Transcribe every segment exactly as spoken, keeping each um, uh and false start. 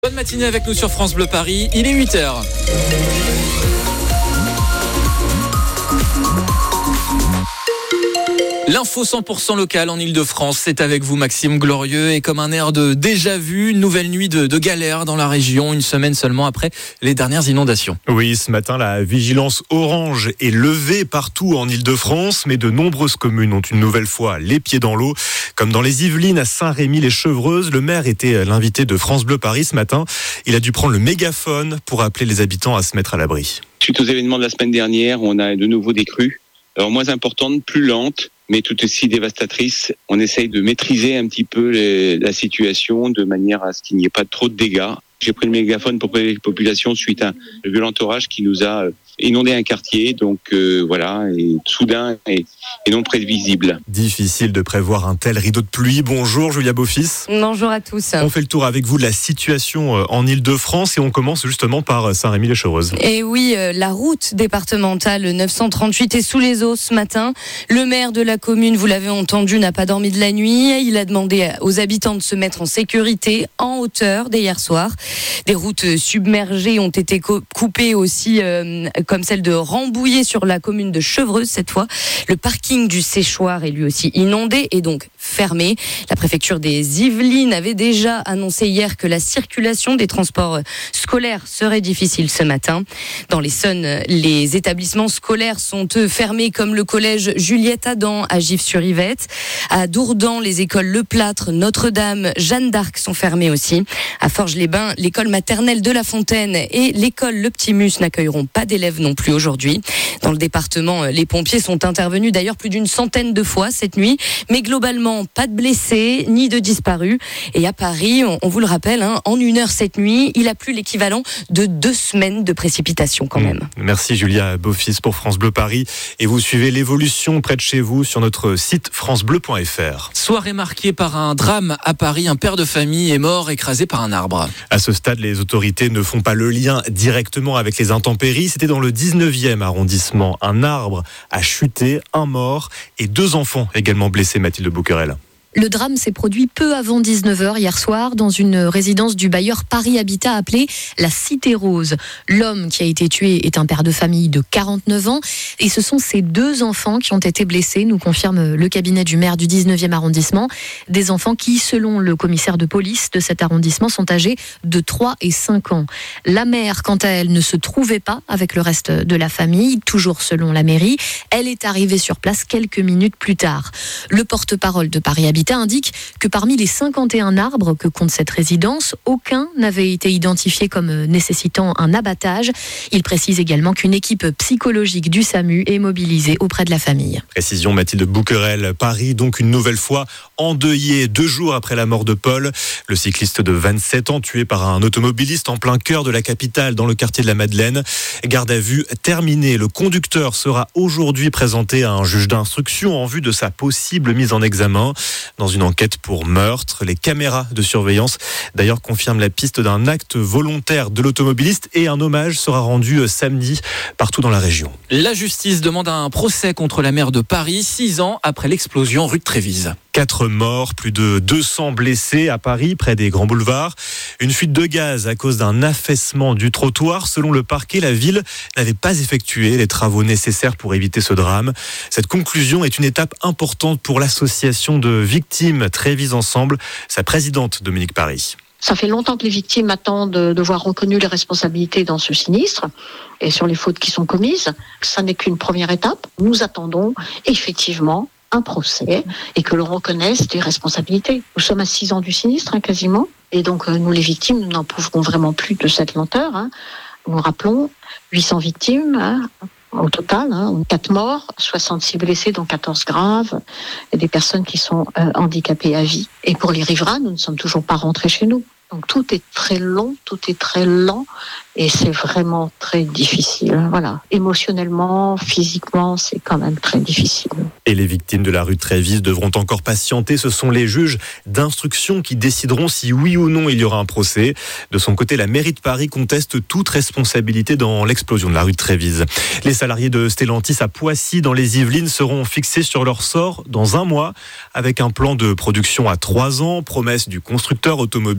Bonne matinée avec nous sur France Bleu Paris, il est huit heures. L'info cent pour cent locale en Ile-de-France, c'est avec vous Maxime Glorieux et comme un air de déjà vu, une nouvelle nuit de, de galère dans la région, une semaine seulement après les dernières inondations. Oui, ce matin, la vigilance orange est levée partout en Ile-de-France, mais de nombreuses communes ont une nouvelle fois les pieds dans l'eau. Comme dans les Yvelines, à Saint-Rémy-les-Chevreuses, le maire était l'invité de France Bleu Paris ce matin. Il a dû prendre le mégaphone pour appeler les habitants à se mettre à l'abri. Suite aux événements de la semaine dernière, on a de nouveau des crues, alors moins importantes, plus lentes, mais tout aussi dévastatrice. On essaye de maîtriser un petit peu les, la situation de manière à ce qu'il n'y ait pas trop de dégâts. J'ai pris le mégaphone pour prévenir les populations suite à un violent orage qui nous a inondé un quartier. Donc euh, voilà, et soudain et, et non prévisible. Difficile de prévoir un tel rideau de pluie. Bonjour Julia Beaufils. Bonjour à tous. On fait le tour avec vous de la situation en Ile-de-France et on commence justement par Saint-Rémy-les-Chevreuses. Et oui, la route départementale neuf cent trente-huit est sous les eaux ce matin. Le maire de la commune, vous l'avez entendu, n'a pas dormi de la nuit. Il a demandé aux habitants de se mettre en sécurité en hauteur dès hier soir. Des routes submergées ont été coupées aussi, euh, comme celle de Rambouillet sur la commune de Chevreuse cette fois. Le parking du séchoir est lui aussi inondé et donc fermé. La préfecture des Yvelines avait déjà annoncé hier que la circulation des transports scolaires serait difficile ce matin. Dans l'Essonne, les établissements scolaires sont eux fermés comme le collège Juliette Adam à Gif-sur-Yvette. À Dourdan, les écoles Le Plâtre, Notre-Dame, Jeanne d'Arc sont fermées aussi. À Forges-les-Bains, l'école maternelle de La Fontaine et l'école Le Petit Mus n'accueilleront pas d'élèves non plus aujourd'hui. Dans le département, les pompiers sont intervenus d'ailleurs plus d'une centaine de fois cette nuit, mais globalement pas de blessés ni de disparus. Et à Paris, on, on vous le rappelle, hein, en une heure cette nuit, il a plu l'équivalent de deux semaines de précipitation quand même. Merci Julia Beaufils pour France Bleu Paris et vous suivez l'évolution près de chez vous sur notre site francebleu point f r. Soirée marquée par un drame à Paris, un père de famille est mort écrasé par un arbre. À ce stade, les autorités ne font pas le lien directement avec les intempéries. C'était dans le dix-neuvième arrondissement. Un arbre a chuté, un mort et deux enfants également blessés, Mathilde Bouquerel. Le drame s'est produit peu avant dix-neuf heures hier soir dans une résidence du bailleur Paris Habitat appelée la Cité Rose. L'homme qui a été tué est un père de famille de quarante-neuf ans et ce sont ses deux enfants qui ont été blessés, nous confirme le cabinet du maire du dix-neuvième arrondissement. Des enfants qui, selon le commissaire de police de cet arrondissement, sont âgés de trois et cinq ans. La mère, quant à elle, ne se trouvait pas avec le reste de la famille, toujours selon la mairie. Elle est arrivée sur place quelques minutes plus tard. Le porte-parole de Paris Habitat indique que parmi les cinquante et un arbres que compte cette résidence, aucun n'avait été identifié comme nécessitant un abattage. Il précise également qu'une équipe psychologique du SAMU est mobilisée auprès de la famille. Précision Mathilde Bouquerel. Paris, donc une nouvelle fois endeuillé deux jours après la mort de Paul, le cycliste de vingt-sept ans tué par un automobiliste en plein cœur de la capitale dans le quartier de la Madeleine. Garde à vue terminée. Le conducteur sera aujourd'hui présenté à un juge d'instruction en vue de sa possible mise en examen. Dans une enquête pour meurtre, les caméras de surveillance d'ailleurs confirment la piste d'un acte volontaire de l'automobiliste et un hommage sera rendu samedi partout dans la région. La justice demande un procès contre la maire de Paris, six ans après l'explosion rue de Trévise. Quatre morts, plus de deux cents blessés à Paris, près des grands boulevards. Une fuite de gaz à cause d'un affaissement du trottoir. Selon le parquet, la ville n'avait pas effectué les travaux nécessaires pour éviter ce drame. Cette conclusion est une étape importante pour l'association de victimes Trévise Ensemble. Sa présidente, Dominique Paris. Ça fait longtemps que les victimes attendent de, de voir reconnues les responsabilités dans ce sinistre et sur les fautes qui sont commises. Ça n'est qu'une première étape. Nous attendons effectivement un procès et que l'on reconnaisse des responsabilités. Nous sommes à six ans du sinistre, hein, quasiment. Et donc, euh, nous, les victimes, nous n'en pouvons vraiment plus de cette lenteur. Hein. Nous rappelons huit cents victimes hein, au total, hein, quatre morts, soixante-six blessés, dont quatorze graves, et des personnes qui sont euh, handicapées à vie. Et pour les riverains, nous ne sommes toujours pas rentrés chez nous. Donc tout est très long, tout est très lent et c'est vraiment très difficile. Voilà, émotionnellement, physiquement, c'est quand même très difficile. Et les victimes de la rue de Trévise devront encore patienter. Ce sont les juges d'instruction qui décideront si oui ou non il y aura un procès. De son côté, la mairie de Paris conteste toute responsabilité dans l'explosion de la rue de Trévise. Les salariés de Stellantis à Poissy, dans les Yvelines, seront fixés sur leur sort dans un mois avec un plan de production à trois ans, promesse du constructeur automobile.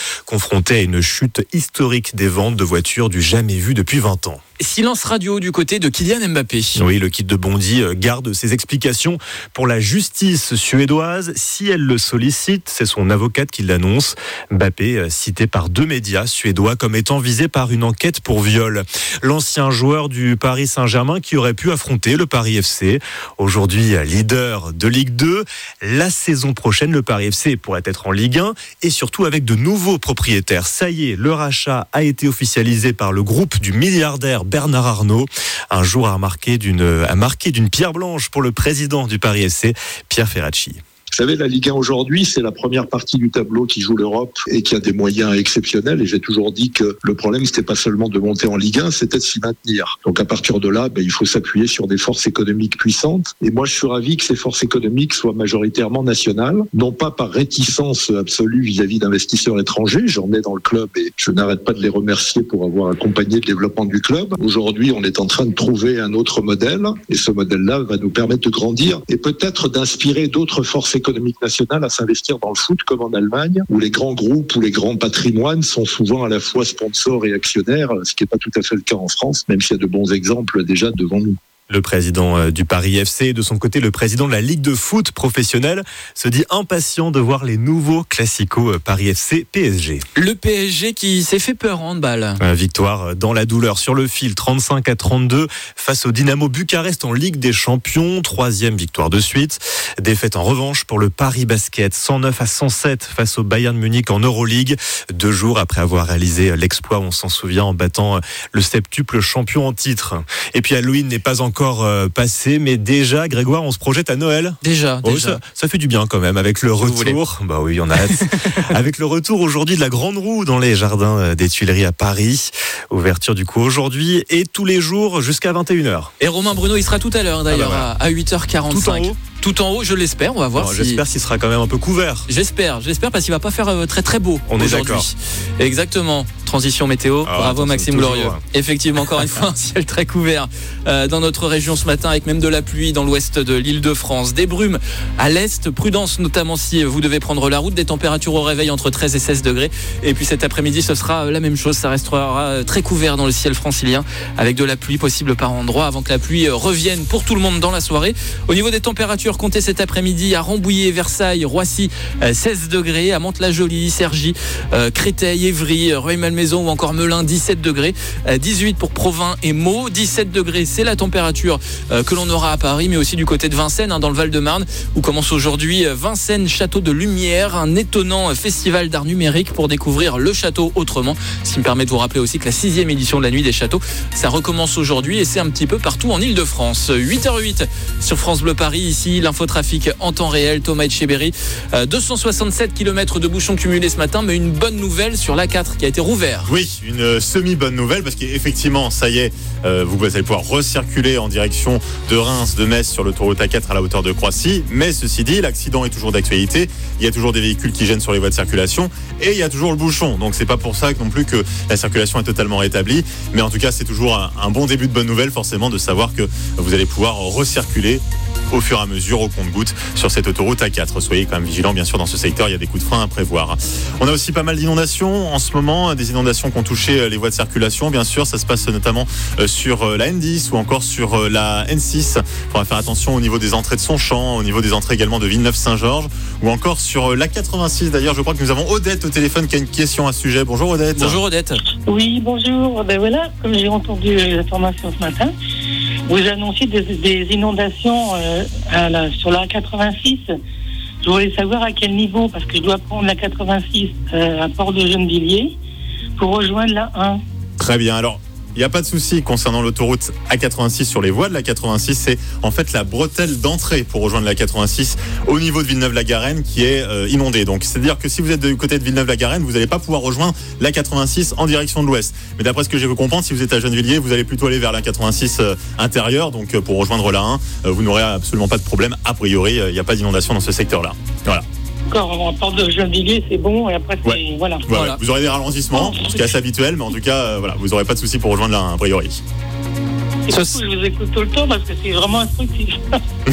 confronté à une chute historique des ventes de voitures du jamais vu depuis vingt ans. Silence radio du côté de Kylian Mbappé. Oui, le kit de Bondy garde ses explications pour la justice suédoise. Si elle le sollicite, c'est son avocate qui l'annonce. Mbappé, cité par deux médias suédois comme étant visé par une enquête pour viol. L'ancien joueur du Paris Saint-Germain qui aurait pu affronter le Paris F C. Aujourd'hui leader de Ligue deux. La saison prochaine, le Paris F C pourrait être en Ligue un et surtout avec de nouveaux propriétaires. Ça y est, le rachat a été officialisé par le groupe du milliardaire Bernard Arnault. Un jour a marqué d'une, a marqué d'une pierre blanche pour le président du Paris F C, Pierre Ferracci. Vous savez, la Ligue un aujourd'hui, c'est la première partie du tableau qui joue l'Europe et qui a des moyens exceptionnels. Et j'ai toujours dit que le problème, c'était pas seulement de monter en Ligue un, c'était de s'y maintenir. Donc à partir de là, ben, il faut s'appuyer sur des forces économiques puissantes. Et moi, je suis ravi que ces forces économiques soient majoritairement nationales, non pas par réticence absolue vis-à-vis d'investisseurs étrangers. J'en ai dans le club et je n'arrête pas de les remercier pour avoir accompagné le développement du club. Aujourd'hui, on est en train de trouver un autre modèle et ce modèle-là va nous permettre de grandir et peut-être d'inspirer d'autres forces économiques nationale à s'investir dans le foot comme en Allemagne où les grands groupes ou les grands patrimoines sont souvent à la fois sponsors et actionnaires, ce qui n'est pas tout à fait le cas en France, même s'il y a de bons exemples déjà devant nous. Le président du Paris F C, de son côté, le président de la Ligue de foot professionnelle, se dit impatient de voir les nouveaux classicos Paris F C P S G. Le P S G qui s'est fait peur en handball. Victoire dans la douleur sur le fil, trente-cinq à trente-deux face au Dynamo Bucarest en Ligue des Champions. Troisième victoire de suite. Défaite en revanche pour le Paris Basket, cent neuf à cent sept face au Bayern Munich en Euroleague. Deux jours après avoir réalisé l'exploit, on s'en souvient, en battant le septuple champion en titre. Et puis Halloween n'est pas encore encore passé, mais déjà, Grégoire, on se projette à Noël. Déjà, oh, déjà. Ça, ça fait du bien quand même, avec le retour. Bah oui, on a hâte. Avec le retour aujourd'hui de la Grande Roue dans les jardins des Tuileries à Paris. Ouverture du coup aujourd'hui et tous les jours jusqu'à vingt et une heures. Et Romain Bruno, il sera tout à l'heure d'ailleurs, ah bah voilà. à huit heures quarante-cinq. Tout en haut. Tout en haut, je l'espère, on va voir. Alors, si... J'espère qu'il sera quand même un peu couvert. J'espère, j'espère parce qu'il va pas faire euh, très très beau. On est d'accord. Exactement. Transition météo. Alors, bravo Maxime toujours, Glorieux. Hein. Effectivement, encore une fois, un ciel très couvert euh, dans notre région ce matin, avec même de la pluie dans l'ouest de l'Île-de-France. Des brumes à l'est, prudence notamment si vous devez prendre la route. Des températures au réveil entre treize et seize degrés. Et puis cet après-midi, ce sera la même chose. Ça restera très couvert dans le ciel francilien, avec de la pluie possible par endroits, avant que la pluie revienne pour tout le monde dans la soirée. Au niveau des températures, comptez cet après-midi à Rambouillet, Versailles, Roissy, seize degrés, à Mantes-la-Jolie, Cergy, euh, Créteil, Évry, Rueil-Malmaison ou encore Melun, dix-sept degrés, euh, dix-huit pour Provins et Meaux, dix-sept degrés, c'est la température euh, que l'on aura à Paris, mais aussi du côté de Vincennes, hein, dans le Val-de-Marne, où commence aujourd'hui Vincennes Château de Lumière, un étonnant festival d'art numérique pour découvrir le château autrement, ce qui me permet de vous rappeler aussi que la sixième édition de la Nuit des Châteaux, ça recommence aujourd'hui et c'est un petit peu partout en Ile-de-France. huit heures huit sur France Bleu Paris, ici l'infotrafic en temps réel, Thomas Etcheberry. Euh, deux cent soixante-sept kilomètres de bouchons cumulés ce matin, mais une bonne nouvelle sur l'A quatre qui a été rouvert. Oui, une semi-bonne nouvelle parce qu'effectivement, ça y est, euh, vous allez pouvoir recirculer en direction de Reims, de Metz sur l'autoroute A quatre à la hauteur de Croissy. Mais ceci dit, l'accident est toujours d'actualité. Il y a toujours des véhicules qui gênent sur les voies de circulation et il y a toujours le bouchon. Donc c'est pas pour ça non plus que la circulation est totalement rétablie. Mais en tout cas, c'est toujours un, un bon début de bonne nouvelle, forcément, de savoir que vous allez pouvoir recirculer au fur et à mesure, au compte-gouttes, sur cette autoroute A quatre. Soyez quand même vigilants, bien sûr, dans ce secteur, il y a des coups de frein à prévoir. On a aussi pas mal d'inondations en ce moment, des inondations qui ont touché les voies de circulation, bien sûr, ça se passe notamment sur la N dix ou encore sur la N six. Il faudra faire attention au niveau des entrées de Sonchamp, au niveau des entrées également de Villeneuve-Saint-Georges, ou encore sur l'A quatre-vingt-six. D'ailleurs, je crois que nous avons Odette au téléphone qui a une question à ce sujet. Bonjour Odette. Bonjour Odette. Oui, bonjour. Ben voilà, comme j'ai entendu l'information ce matin, vous annoncez des, des inondations euh, à la, sur la quatre-vingt-six. Je voulais savoir à quel niveau, parce que je dois prendre la quatre-vingt-six euh, à Port de Gennevilliers pour rejoindre la un. Très bien. Alors, il n'y a pas de souci concernant l'autoroute A quatre-vingt-six sur les voies de la quatre-vingt-six. C'est en fait la bretelle d'entrée pour rejoindre la quatre-vingt-six au niveau de Villeneuve-la-Garenne qui est euh, inondée. Donc, c'est-à-dire que si vous êtes du côté de Villeneuve-la-Garenne, vous n'allez pas pouvoir rejoindre la quatre-vingt-six en direction de l'ouest. Mais d'après ce que j'ai pu comprendre, si vous êtes à Gennevilliers, vous allez plutôt aller vers la quatre-vingt-six euh, intérieure. Donc, euh, pour rejoindre la un, euh, vous n'aurez absolument pas de problème. A priori, il euh, n'y a pas d'inondation dans ce secteur-là. Voilà. Encore, en Port de Gennevilliers, c'est bon, et après, c'est... Ouais. Voilà. Voilà. Voilà. Vous aurez des ralentissements, ce qui est assez habituel, mais en tout cas, euh, voilà, vous n'aurez pas de souci pour rejoindre la un, a priori. Et du coup, je vous écoute tout le temps parce que c'est vraiment instructif.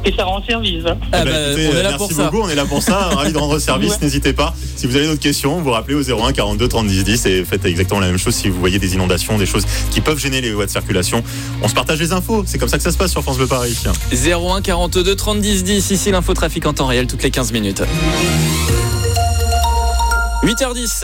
Et ça rend service. Hein. Ah Eh ben, bah, écoutez, on est là merci pour ça. beaucoup, on est là pour ça. Ravi de rendre service, Ouais. n'hésitez pas. Si vous avez d'autres questions, vous rappelez au zéro un quarante-deux trente dix dix et faites exactement la même chose si vous voyez des inondations, des choses qui peuvent gêner les voies de circulation. On se partage les infos, c'est comme ça que ça se passe sur France Bleu Paris. zéro un quarante-deux trente dix dix, ici l'infotrafic en temps réel toutes les quinze minutes. huit heures dix.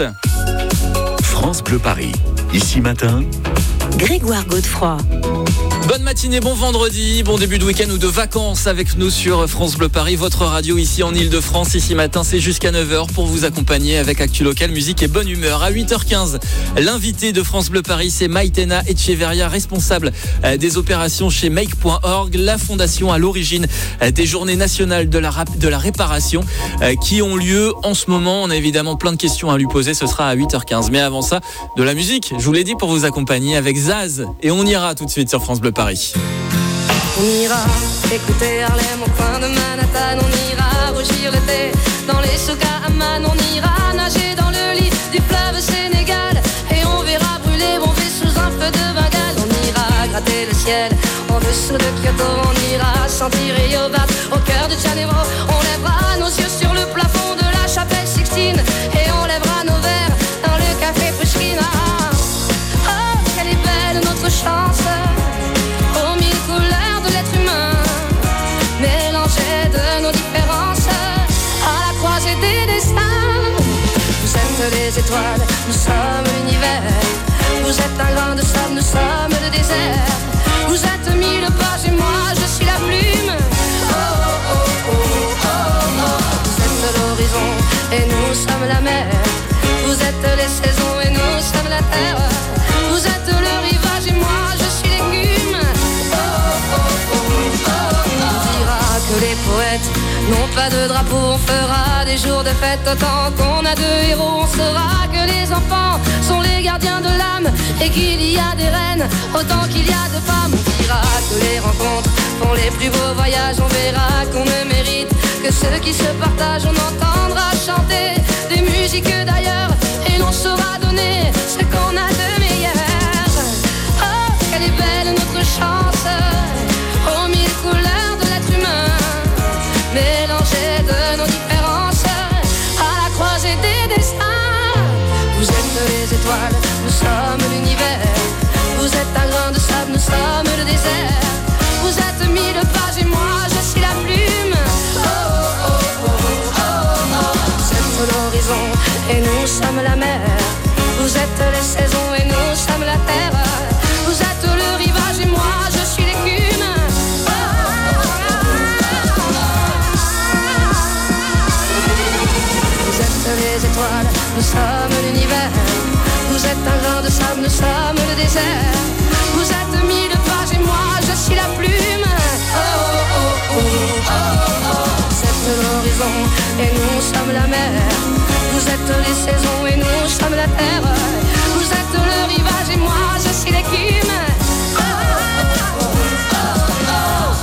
France Bleu Paris. Ici matin, Grégoire Godefroy. Bonne matinée, bon vendredi, bon début de week-end ou de vacances avec nous sur France Bleu Paris, votre radio ici en Ile-de-France. Ici matin, c'est jusqu'à neuf heures pour vous accompagner avec Actu Local, musique et bonne humeur. À huit heures quinze, l'invité de France Bleu Paris, c'est Maïtena Echeverria, responsable des opérations chez Make point org, la fondation à l'origine des journées nationales de la, rap- de la réparation qui ont lieu en ce moment. On a évidemment plein de questions à lui poser, ce sera à huit heures quinze. Mais avant ça, de la musique, je vous l'ai dit, pour vous accompagner avec Zaz. Et on ira tout de suite sur France Bleu Paris. On ira écouter Harlem au coin de Manhattan. On ira rougir l'été dans les souks à Amman. On ira nager dans le lit du fleuve Sénégal. Et on verra brûler mon vie sous un feu de Bengale. On ira gratter le ciel en dessous de Kyoto. On ira sentir Rio Bat au cœur de Janeiro. On lèvera nos yeux sur le plafond de la chapelle Sixtine. Et on lèvera nos verres dans le café Pushkin. Ah, oh, quelle est belle notre chance, aux mille couleurs de l'être humain, mélangées de nos différences, à la croisée des destins. Vous êtes les étoiles, nous sommes l'univers. Vous êtes un grain de sable, nous sommes le désert. Vous êtes mille pages et moi je suis la plume. Oh oh oh oh oh oh. Vous êtes l'horizon et nous sommes la mer. Vous êtes les saisons et nous sommes la terre. Vous êtes le rivage et moi je suis l'écume. Oh oh oh oh oh. On dira que les poètes n'ont pas de drapeau. On fera des jours de fête autant qu'on a de héros. On saura que les enfants sont les gardiens de l'âme et qu'il y a des reines autant qu'il y a de femmes. On dira que les rencontres font les plus beaux voyages. On verra qu'on ne mérite que ceux qui se partagent. On entendra chanter des musiques d'ailleurs et l'on saura donner ce qu'on a de meilleur. Oh, quelle est belle notre chance, aux mille couleurs de l'être humain, mélangées de nos différences, à la croisée des destins. Vous êtes les étoiles, nous sommes l'univers. Vous êtes un grain de sable, nous sommes le désert. Vous êtes mille pages et moi je suis la plume. Oh oh oh oh oh oh. Vous êtes l'horizon et nous sommes la mer. Vous êtes les saisons et nous sommes la terre. Vous êtes le rivage et moi je suis l'écume. Oh, oh, oh, oh. Vous êtes les étoiles, nous sommes l'univers. Vous êtes un grain de sable, nous sommes le désert. Vous êtes mille pages et moi je suis la plume. Oh oh oh oh oh. Vous êtes l'horizon et nous sommes la mer. Vous êtes les saisons et nous sommes la terre. Vous êtes le rivage et moi je suis l'écume. Oh, oh, oh, oh, oh.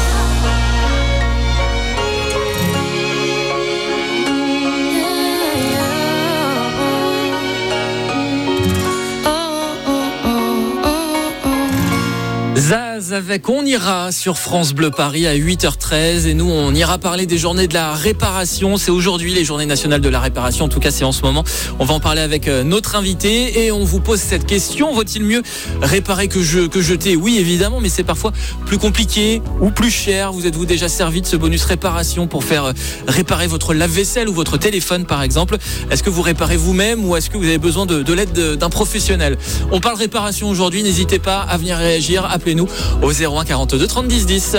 Zaz avec On ira sur France Bleu Paris à huit heures treize et nous on ira parler des journées de la réparation. C'est aujourd'hui les journées nationales de la réparation, en tout cas c'est en ce moment. On va en parler avec notre invité et on vous pose cette question: vaut-il mieux réparer que, je, que jeter? Oui évidemment, mais c'est parfois plus compliqué ou plus cher. Vous êtes-vous déjà servi de ce bonus réparation pour faire réparer votre lave-vaisselle ou votre téléphone par exemple? Est-ce que vous réparez vous-même ou est-ce que vous avez besoin de, de l'aide d'un professionnel? On parle réparation aujourd'hui, n'hésitez pas à venir réagir, appelez-nous au zéro un quarante-deux trente dix dix.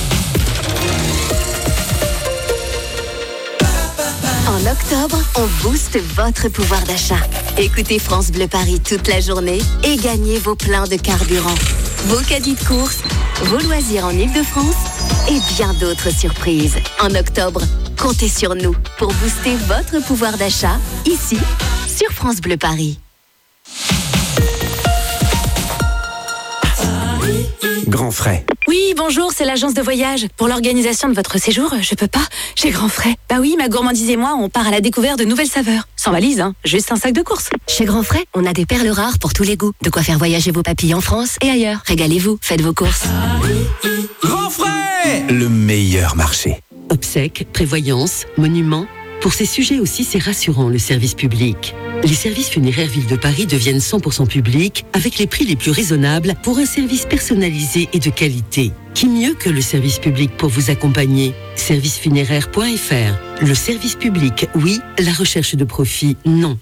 En octobre, on booste votre pouvoir d'achat. Écoutez France Bleu Paris toute la journée et gagnez vos pleins de carburant, vos caddies de course, vos loisirs en Ile-de-France et bien d'autres surprises. En octobre, comptez sur nous pour booster votre pouvoir d'achat ici sur France Bleu Paris. Grand Frais. Oui, bonjour, c'est l'agence de voyage. Pour l'organisation de votre séjour, je peux pas. J'ai Grand Frais. Bah oui, ma gourmandise et moi, on part à la découverte de nouvelles saveurs. Sans valise, hein, juste un sac de courses. Chez Grand Frais, on a des perles rares pour tous les goûts. De quoi faire voyager vos papilles en France et ailleurs. Régalez-vous, faites vos courses. Grand Frais, le meilleur marché. Obsèques, prévoyance, monuments. Pour ces sujets aussi, c'est rassurant le service public. Les services funéraires Ville de Paris deviennent cent pour cent publics avec les prix les plus raisonnables pour un service personnalisé et de qualité. Qui mieux que le service public pour vous accompagner? service funéraire point f r. Le service public, oui. La recherche de profit, non.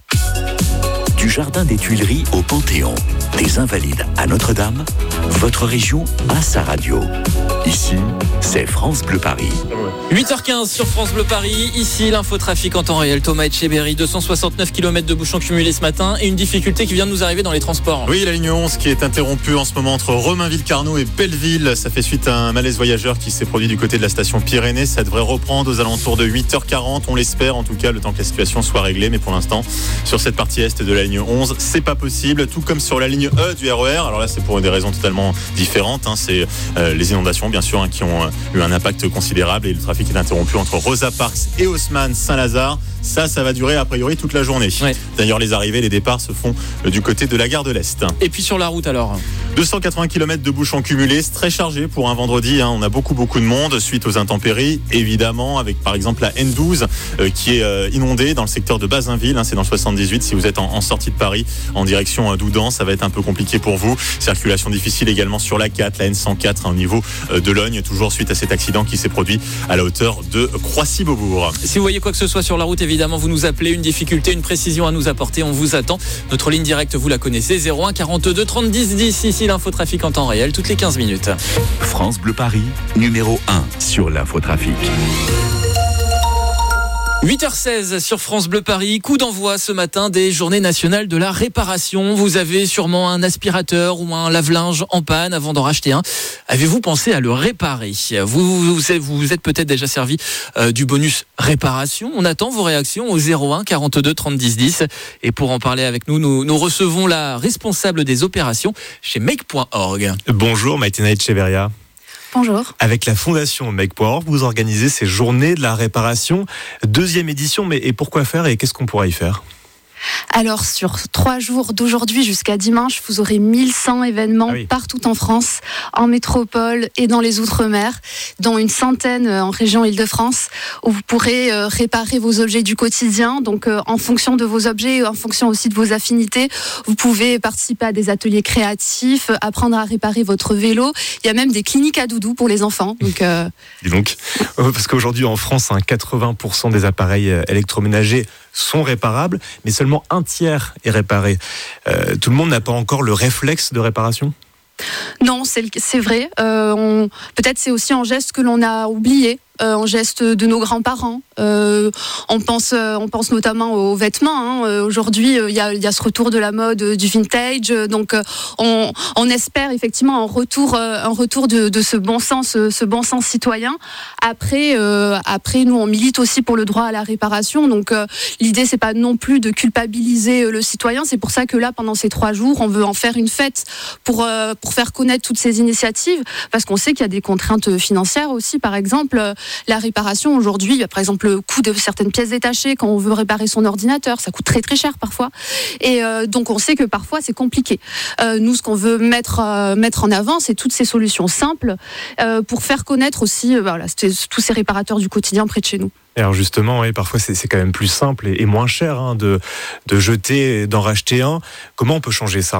Du Jardin des Tuileries au Panthéon, des Invalides à Notre-Dame, votre région a sa radio. Ici, c'est France Bleu Paris. huit heures quinze sur France Bleu Paris. Ici, l'infotrafic en temps réel. Thomas Etcheberry, deux cent soixante-neuf kilomètres de bouchons cumulés ce matin et une difficulté qui vient de nous arriver dans les transports. Oui, la ligne onze qui est interrompue en ce moment entre Romainville-Carnot et Belleville. Ça fait suite à un malaise voyageur qui s'est produit du côté de la station Pyrénées. Ça devrait reprendre aux alentours de huit heures quarante. On l'espère, en tout cas, le temps que la situation soit réglée. Mais pour l'instant, sur cette partie est de la ligne onze, c'est pas possible. Tout comme sur la ligne E du R E R. Alors là, c'est pour des raisons totalement différentes. Hein. C'est euh, les inondations, bien sûr, hein, qui ont euh, eu un impact considérable et le trafic est interrompu entre Rosa Parks et Haussmann Saint-Lazare. Ça, ça va durer a priori toute la journée. Ouais. D'ailleurs, les arrivées, les départs se font du côté de la gare de l'Est. Et puis sur la route alors deux cent quatre-vingts kilomètres de bouchons cumulés, c'est très chargé pour un vendredi. Hein. On a beaucoup beaucoup de monde suite aux intempéries, évidemment, avec par exemple la N douze euh, qui est euh, inondée dans le secteur de Bazainville. Hein. C'est dans le soixante-dix-huit. Si vous êtes en, en sortie de Paris en direction euh, d'Oudan, ça va être un peu compliqué pour vous. Circulation difficile également sur la quatre, la N cent quatre hein, au niveau euh, de Logne, toujours suite à cet accident qui s'est produit à la hauteur de Croissy-Beaubourg. Si vous voyez quoi que ce soit sur la route, évidemment, vous nous appelez, une difficulté, une précision à nous apporter, on vous attend. Notre ligne directe, vous la connaissez, zéro un quarante-deux trente dix dix. Ici, l'infotrafic en temps réel, toutes les quinze minutes. France Bleu Paris, numéro un sur l'infotrafic. huit heures seize sur France Bleu Paris, coup d'envoi ce matin des Journées nationales de la réparation. Vous avez sûrement un aspirateur ou un lave-linge en panne avant d'en racheter un. Avez-vous pensé à le réparer? Vous vous, vous êtes peut-être déjà servi euh, du bonus réparation. On attend vos réactions au zéro un quarante-deux trente dix dix. Et pour en parler avec nous, nous, nous recevons la responsable des opérations chez make point org. Bonjour Maïtena Etcheverria. Bonjour. Avec la fondation make point org, vous organisez ces journées de la réparation, deuxième édition, mais et pourquoi faire et qu'est-ce qu'on pourra y faire ? Alors, sur trois jours d'aujourd'hui jusqu'à dimanche, vous aurez mille cent événements ah oui. partout en France, en métropole et dans les Outre-mer, dont une centaine en région Île-de-France, où vous pourrez euh, réparer vos objets du quotidien. Donc, euh, en fonction de vos objets, en fonction aussi de vos affinités, vous pouvez participer à des ateliers créatifs, apprendre à réparer votre vélo. Il y a même des cliniques à doudou pour les enfants. Donc, euh... Dis donc, parce qu'aujourd'hui en France, hein, quatre-vingts pour cent des appareils électroménagers sont réparables, mais seulement un tiers est réparé. Euh, tout le monde n'a pas encore le réflexe de réparation ? Non, c'est, c'est vrai. Euh, on, peut-être c'est aussi un geste que l'on a oublié. Euh, en geste de nos grands-parents. Euh, on pense, euh, on pense notamment aux vêtements. Hein. Euh, aujourd'hui, il euh, y, a, y a ce retour de la mode euh, du vintage. Euh, donc, euh, on, on espère effectivement un retour, euh, un retour de, de ce bon sens, euh, ce bon sens citoyen. Après, euh, après, nous, on milite aussi pour le droit à la réparation. Donc, euh, l'idée, c'est pas non plus de culpabiliser euh, le citoyen. C'est pour ça que là, pendant ces trois jours, on veut en faire une fête pour euh, pour faire connaître toutes ces initiatives, parce qu'on sait qu'il y a des contraintes financières aussi. Par exemple, la réparation aujourd'hui, par exemple le coût de certaines pièces détachées quand on veut réparer son ordinateur, ça coûte très très cher parfois. Et euh, donc on sait que parfois c'est compliqué. Euh, nous, ce qu'on veut mettre euh, mettre en avant, c'est toutes ces solutions simples euh, pour faire connaître aussi euh, voilà, tous ces réparateurs du quotidien près de chez nous. Alors justement, oui, parfois c'est, c'est quand même plus simple et, et moins cher hein, de, de jeter et d'en racheter un. Comment on peut changer ça ?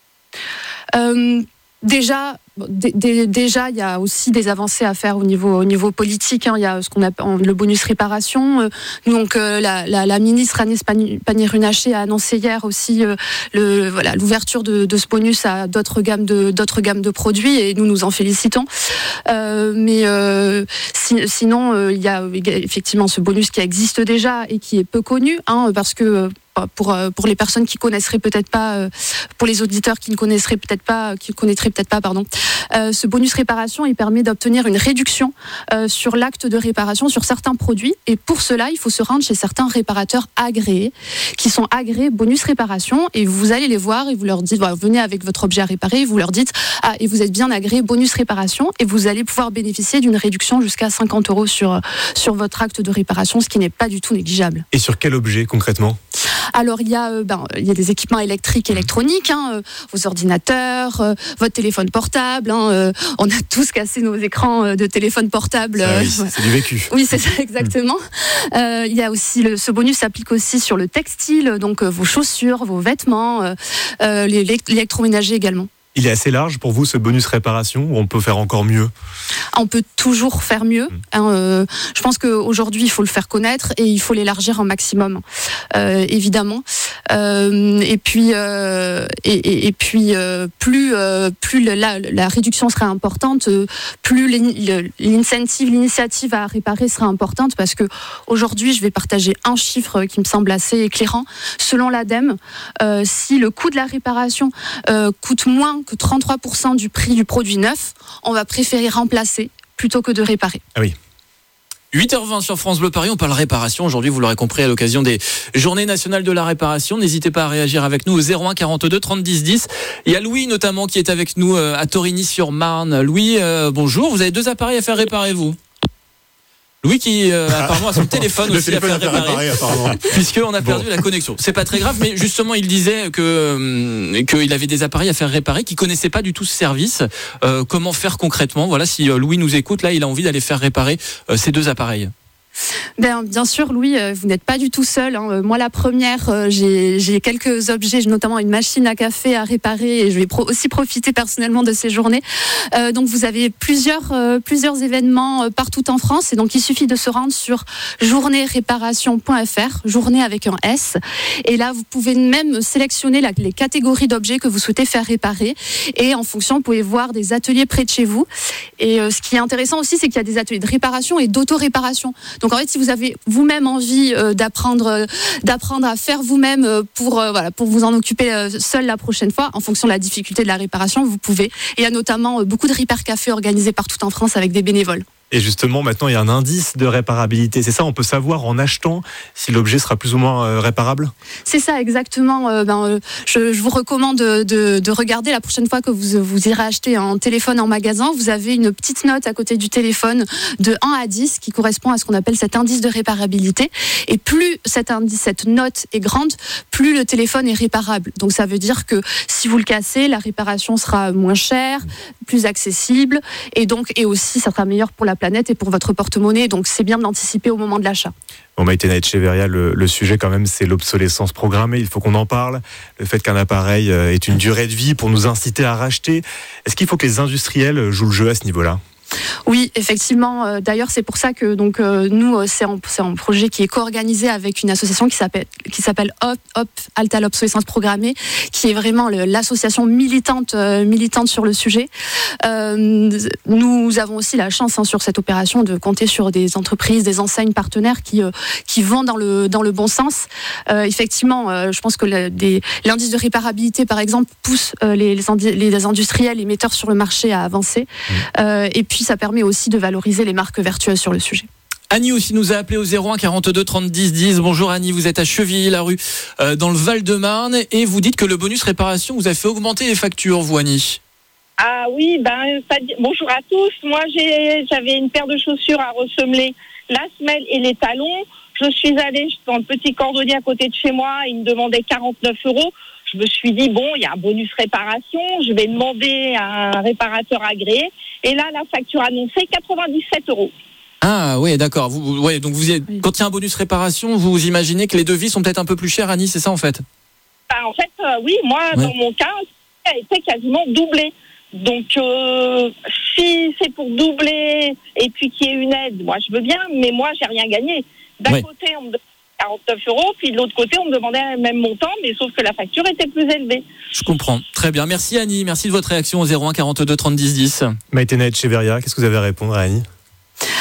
euh, Déjà, d- d- déjà, il y a aussi des avancées à faire au niveau, au niveau politique. Hein. Il y a ce qu'on appelle le bonus réparation. Euh, donc, euh, la, la, la ministre Agnès Pannier-Runacher a annoncé hier aussi euh, le, voilà, l'ouverture de, de ce bonus à d'autres gammes de, d'autres gammes de produits, et nous nous en félicitons. Euh, mais euh, si, sinon, euh, il y a effectivement ce bonus qui existe déjà et qui est peu connu, hein, parce que pour pour les personnes qui connaisseraient peut-être pas, pour les auditeurs qui ne connaisseraient peut-être pas, qui connaîtraient peut-être pas, pardon, euh, ce bonus réparation, il permet d'obtenir une réduction euh, sur l'acte de réparation sur certains produits. Et pour cela, il faut se rendre chez certains réparateurs agréés, qui sont agréés bonus réparation. Et vous allez les voir et vous leur dites, voilà, venez avec votre objet à réparer. Et vous leur dites, ah, et vous êtes bien agréé bonus réparation, et vous allez pouvoir bénéficier d'une réduction jusqu'à cinquante euros sur sur votre acte de réparation, ce qui n'est pas du tout négligeable. Et sur quel objet concrètement ? Alors il y a, euh, ben, il y a des équipements électriques, électroniques, hein, euh, vos ordinateurs, euh, votre téléphone portable. Hein, euh, on a tous cassé nos écrans euh, de téléphone portable. Ça, euh, oui, ouais. C'est du vécu. Oui, c'est ça exactement. Euh, il y a aussi le, ce bonus s'applique aussi sur le textile, donc euh, vos chaussures, vos vêtements, euh, euh, l'électroménager également. Il est assez large pour vous, ce bonus réparation, ou on peut faire encore mieux ? On peut toujours faire mieux. Hein, euh, je pense qu'aujourd'hui, il faut le faire connaître et il faut l'élargir un maximum, euh, évidemment. Euh, et puis, euh, et, et, et puis euh, plus, euh, plus la, la réduction sera importante, plus l'incentive, l'initiative à réparer sera importante, parce que aujourd'hui, je vais partager un chiffre qui me semble assez éclairant. Selon l'ADEME, euh, si le coût de la réparation euh, coûte moins que trente-trois pour cent du prix du produit neuf, on va préférer remplacer plutôt que de réparer. Ah oui. huit heures vingt sur France Bleu Paris, on parle réparation. Aujourd'hui, vous l'aurez compris, à l'occasion des Journées nationales de la réparation. N'hésitez pas à réagir avec nous au zéro un quarante-deux trente dix dix. Il y a Louis notamment qui est avec nous à Torigny-sur-Marne. Louis, euh, bonjour. Vous avez deux appareils à faire réparer, vous ? Louis qui euh, apparemment a son téléphone le aussi téléphone à faire réparer, réparer puisqu'on a perdu bon. la connexion. C'est pas très grave, mais justement il disait que euh, qu'il avait des appareils à faire réparer, qu'il connaissait pas du tout ce service. Euh, comment faire concrètement ? Voilà, si euh, Louis nous écoute, là il a envie d'aller faire réparer euh, ces deux appareils. Ben, bien sûr, Louis, vous n'êtes pas du tout seul. Hein. Moi, la première, j'ai, j'ai quelques objets, notamment une machine à café à réparer, et je vais pro- aussi profiter personnellement de ces journées. Euh, donc, vous avez plusieurs, euh, plusieurs événements euh, partout en France, et donc il suffit de se rendre sur journée réparation point f r, journée avec un S, et là, vous pouvez même sélectionner la, les catégories d'objets que vous souhaitez faire réparer, et en fonction, vous pouvez voir des ateliers près de chez vous. Et euh, ce qui est intéressant aussi, c'est qu'il y a des ateliers de réparation et d'auto-réparation. Donc en fait, si vous avez vous-même envie euh, d'apprendre, euh, d'apprendre à faire vous-même euh, pour, euh, voilà, pour vous en occuper euh, seul la prochaine fois, en fonction de la difficulté de la réparation, vous pouvez. Et il y a notamment euh, beaucoup de repair cafés organisés partout en France avec des bénévoles. Et justement, maintenant, il y a un indice de réparabilité. C'est ça, on peut savoir en achetant si l'objet sera plus ou moins euh, réparable ? C'est ça, exactement. Euh, ben, euh, je, je vous recommande de, de, de regarder la prochaine fois que vous, vous irez acheter un téléphone en magasin. Vous avez une petite note à côté du téléphone de un à dix qui correspond à ce qu'on appelle cet indice de réparabilité. Et plus cet indice, cette note est grande, plus le téléphone est réparable. Donc ça veut dire que si vous le cassez, la réparation sera moins chère, plus accessible, et donc et aussi ça sera meilleur pour la planète et pour votre porte-monnaie, donc c'est bien d'anticiper au moment de l'achat. Bon, Maïtena Etcheverria, le, le sujet quand même, c'est l'obsolescence programmée. Il faut qu'on en parle. Le fait qu'un appareil ait une durée de vie pour nous inciter à racheter. Est-ce qu'il faut que les industriels jouent le jeu à ce niveau-là ? Oui, effectivement. D'ailleurs, c'est pour ça que donc euh, nous, c'est un, c'est un projet qui est co-organisé avec une association qui s'appelle qui s'appelle Hop Hop Halte à l'obsolescence programmée, qui est vraiment le, l'association militante euh, militante sur le sujet. Euh, nous avons aussi la chance hein, sur cette opération de compter sur des entreprises, des enseignes partenaires qui euh, qui vont dans le dans le bon sens. Euh, effectivement, euh, je pense que le, des, l'indice de réparabilité, par exemple, pousse euh, les, les, indi- les industriels, les metteurs sur le marché à avancer. Mmh. Euh, et puis ça permet aussi de valoriser les marques vertueuses sur le sujet. Annie aussi nous a appelé au zéro un quarante-deux trente dix dix. Bonjour Annie, vous êtes à Chevilly-la-Rue euh, dans le Val-de-Marne et vous dites que le bonus réparation vous a fait augmenter les factures, vous Annie. Ah oui, ben ça, bonjour à tous. Moi j'ai, j'avais une paire de chaussures à ressemeler, la semelle et les talons. Je suis allée dans le petit cordonnier à côté de chez moi, il me demandait quarante-neuf euros. Je me suis dit, bon, il y a un bonus réparation, je vais demander à un réparateur agréé. Et là, la facture annoncée, quatre-vingt-dix-sept euros. Ah oui, d'accord. Vous, vous, ouais, donc vous êtes, oui. Quand il y a un bonus réparation, vous imaginez que les devis sont peut-être un peu plus chers, Annie, c'est ça en fait ? Ben, en fait, euh, oui, moi, ouais. Dans mon cas, ça a été quasiment doublé. Donc, euh, si c'est pour doubler et puis qu'il y ait une aide, moi, je veux bien, mais moi, j'ai rien gagné. D'un ouais. côté, on me quarante-neuf euros, puis de l'autre côté, on me demandait le même montant, mais sauf que la facture était plus élevée. Je comprends. Très bien. Merci Annie. Merci de votre réaction au zéro un quarante-deux trente dix dix. Maïtena Etcheverria, qu'est-ce que vous avez à répondre à Annie ?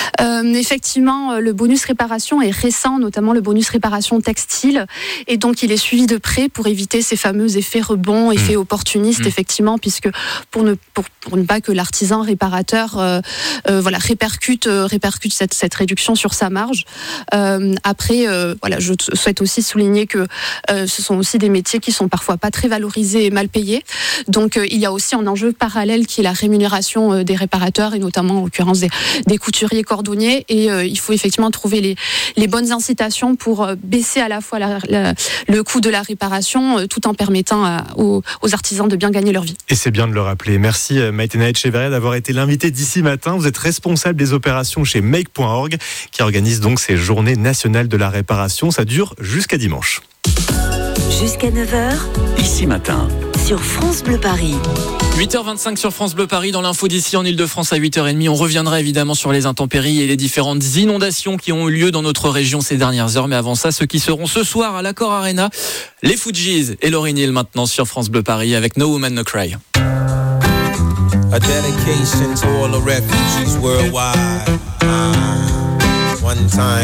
Euh, effectivement, le bonus réparation est récent, notamment le bonus réparation textile, et donc il est suivi de près pour éviter ces fameux effets rebonds, effets mmh. opportunistes, mmh. effectivement, puisque pour ne, pour, pour ne pas que l'artisan réparateur euh, euh, voilà, répercute, euh, répercute cette, cette réduction sur sa marge. Euh, après, euh, voilà, je souhaite aussi souligner que euh, ce sont aussi des métiers qui sont parfois pas très valorisés et mal payés. Donc euh, il y a aussi un enjeu parallèle qui est la rémunération euh, des réparateurs, et notamment en l'occurrence des, des couturiers cordonniers. Et euh, il faut effectivement trouver les, les bonnes incitations pour euh, baisser à la fois la, la, le coût de la réparation, euh, tout en permettant à, aux, aux artisans de bien gagner leur vie. Et c'est bien de le rappeler. Merci Maïtena Echeverria d'avoir été l'invitée d'ici matin. Vous êtes responsable des opérations chez make point org qui organise donc ces journées nationales de la réparation. Ça dure jusqu'à dimanche. Jusqu'à neuf heures, ici matin, sur France Bleu Paris. huit heures vingt-cinq sur France Bleu Paris, dans l'info d'ici en Ile-de-France à huit heures trente. On reviendra évidemment sur les intempéries et les différentes inondations qui ont eu lieu dans notre région ces dernières heures. Mais avant ça, ceux qui seront ce soir à l'Accor Arena, les Fujis et Lauryn Hill maintenant sur France Bleu Paris avec No Woman No Cry. A dedication to all the refugees worldwide. Uh, one time.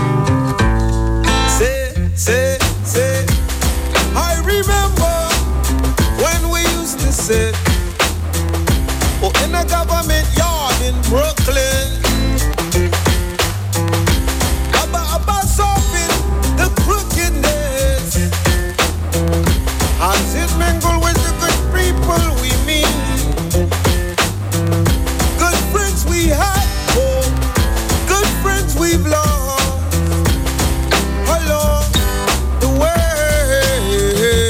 Say, say, say. I remember when we used to sit oh, in a government yard in Brooklyn. About, about solving the crookedness. As it mingle with the good people we meet. Good friends we had, oh, good friends we've lost. Along the way.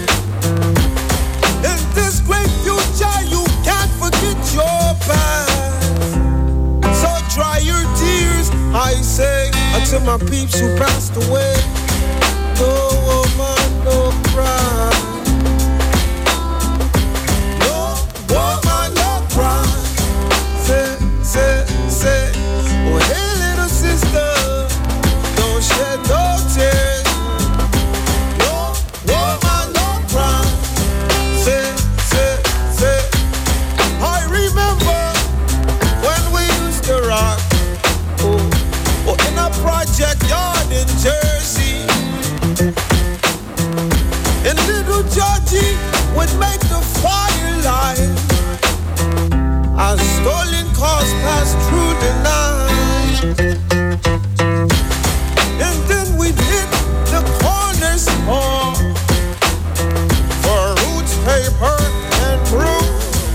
In this great future, you can't forget your past. So dry your tears, I say, unto my peeps who passed away. No woman, no cry. No woman, no cry. Say, say, say, oh hey little sister, don't shed no tears. No woman, no cry. Say, say, say, I remember when we used to rock, oh, oh in a project yard in Jersey. And little Georgie would make the fire light. As stolen cars passed through the night. And then we'd hit the corner store for roots, paper, and brew.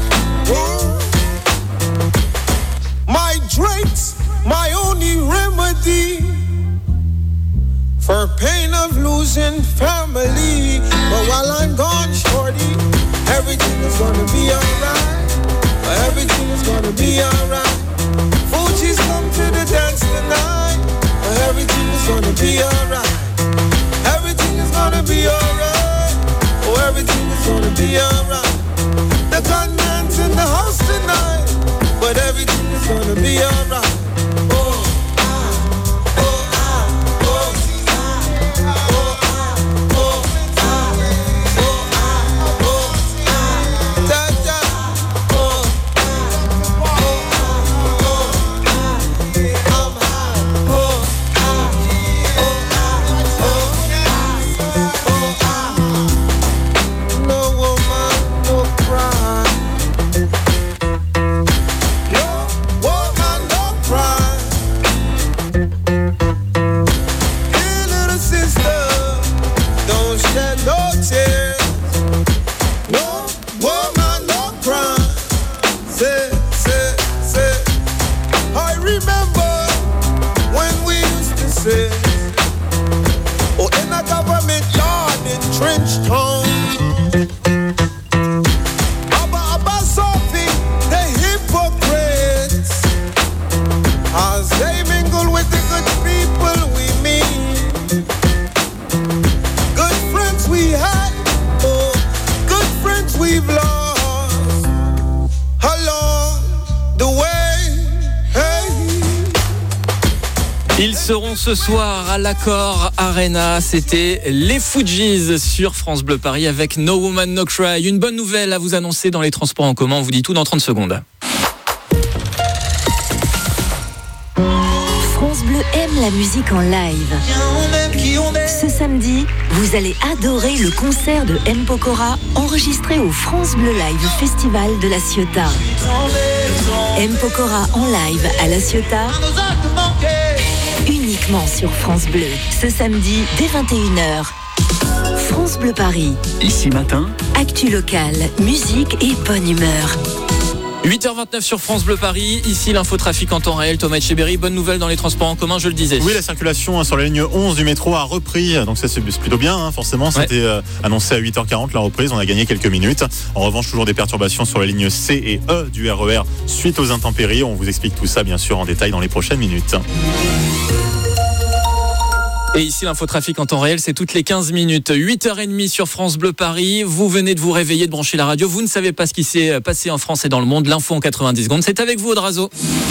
My drinks, my only remedy for pain of losing family. But while I'm gone, shorty, everything is gonna be alright. Everything is gonna be alright. Fuji's come to the dance tonight. Everything is gonna be alright. Everything is gonna be alright. Oh, everything is gonna be alright. The gunman's in the house tonight, but everything is gonna be alright. Oh. Ils seront ce soir à l'Accor Arena. C'était les Fujis sur France Bleu Paris avec No Woman No Cry. Une bonne nouvelle à vous annoncer dans les transports en commun. On vous dit tout dans trente secondes. aime la musique en live. Ce samedi, vous allez adorer le concert de M. Pokora enregistré au France Bleu Live Festival de La Ciotat. M. Pokora en live à La Ciotat, uniquement sur France Bleu, ce samedi dès vingt et une heures. France Bleu Paris. Ici matin, actu locale, musique et bonne humeur. huit heures vingt-neuf sur France Bleu Paris, ici l'infotrafic en temps réel. Thomas Etcheberry, bonne nouvelle dans les transports en commun, je le disais. Oui, la circulation sur la ligne onze du métro a repris, donc ça c'est plutôt bien, hein, forcément. Ouais. C'était euh, annoncé à huit heures quarante la reprise, on a gagné quelques minutes. En revanche, toujours des perturbations sur la ligne C et E du R E R suite aux intempéries. On vous explique tout ça bien sûr en détail dans les prochaines minutes. Et ici, l'infotrafic en temps réel, c'est toutes les quinze minutes. huit heures trente sur France Bleu Paris. Vous venez de vous réveiller, de brancher la radio. Vous ne savez pas ce qui s'est passé en France et dans le monde. L'info en quatre-vingt-dix secondes. C'est avec vous, Odrazo.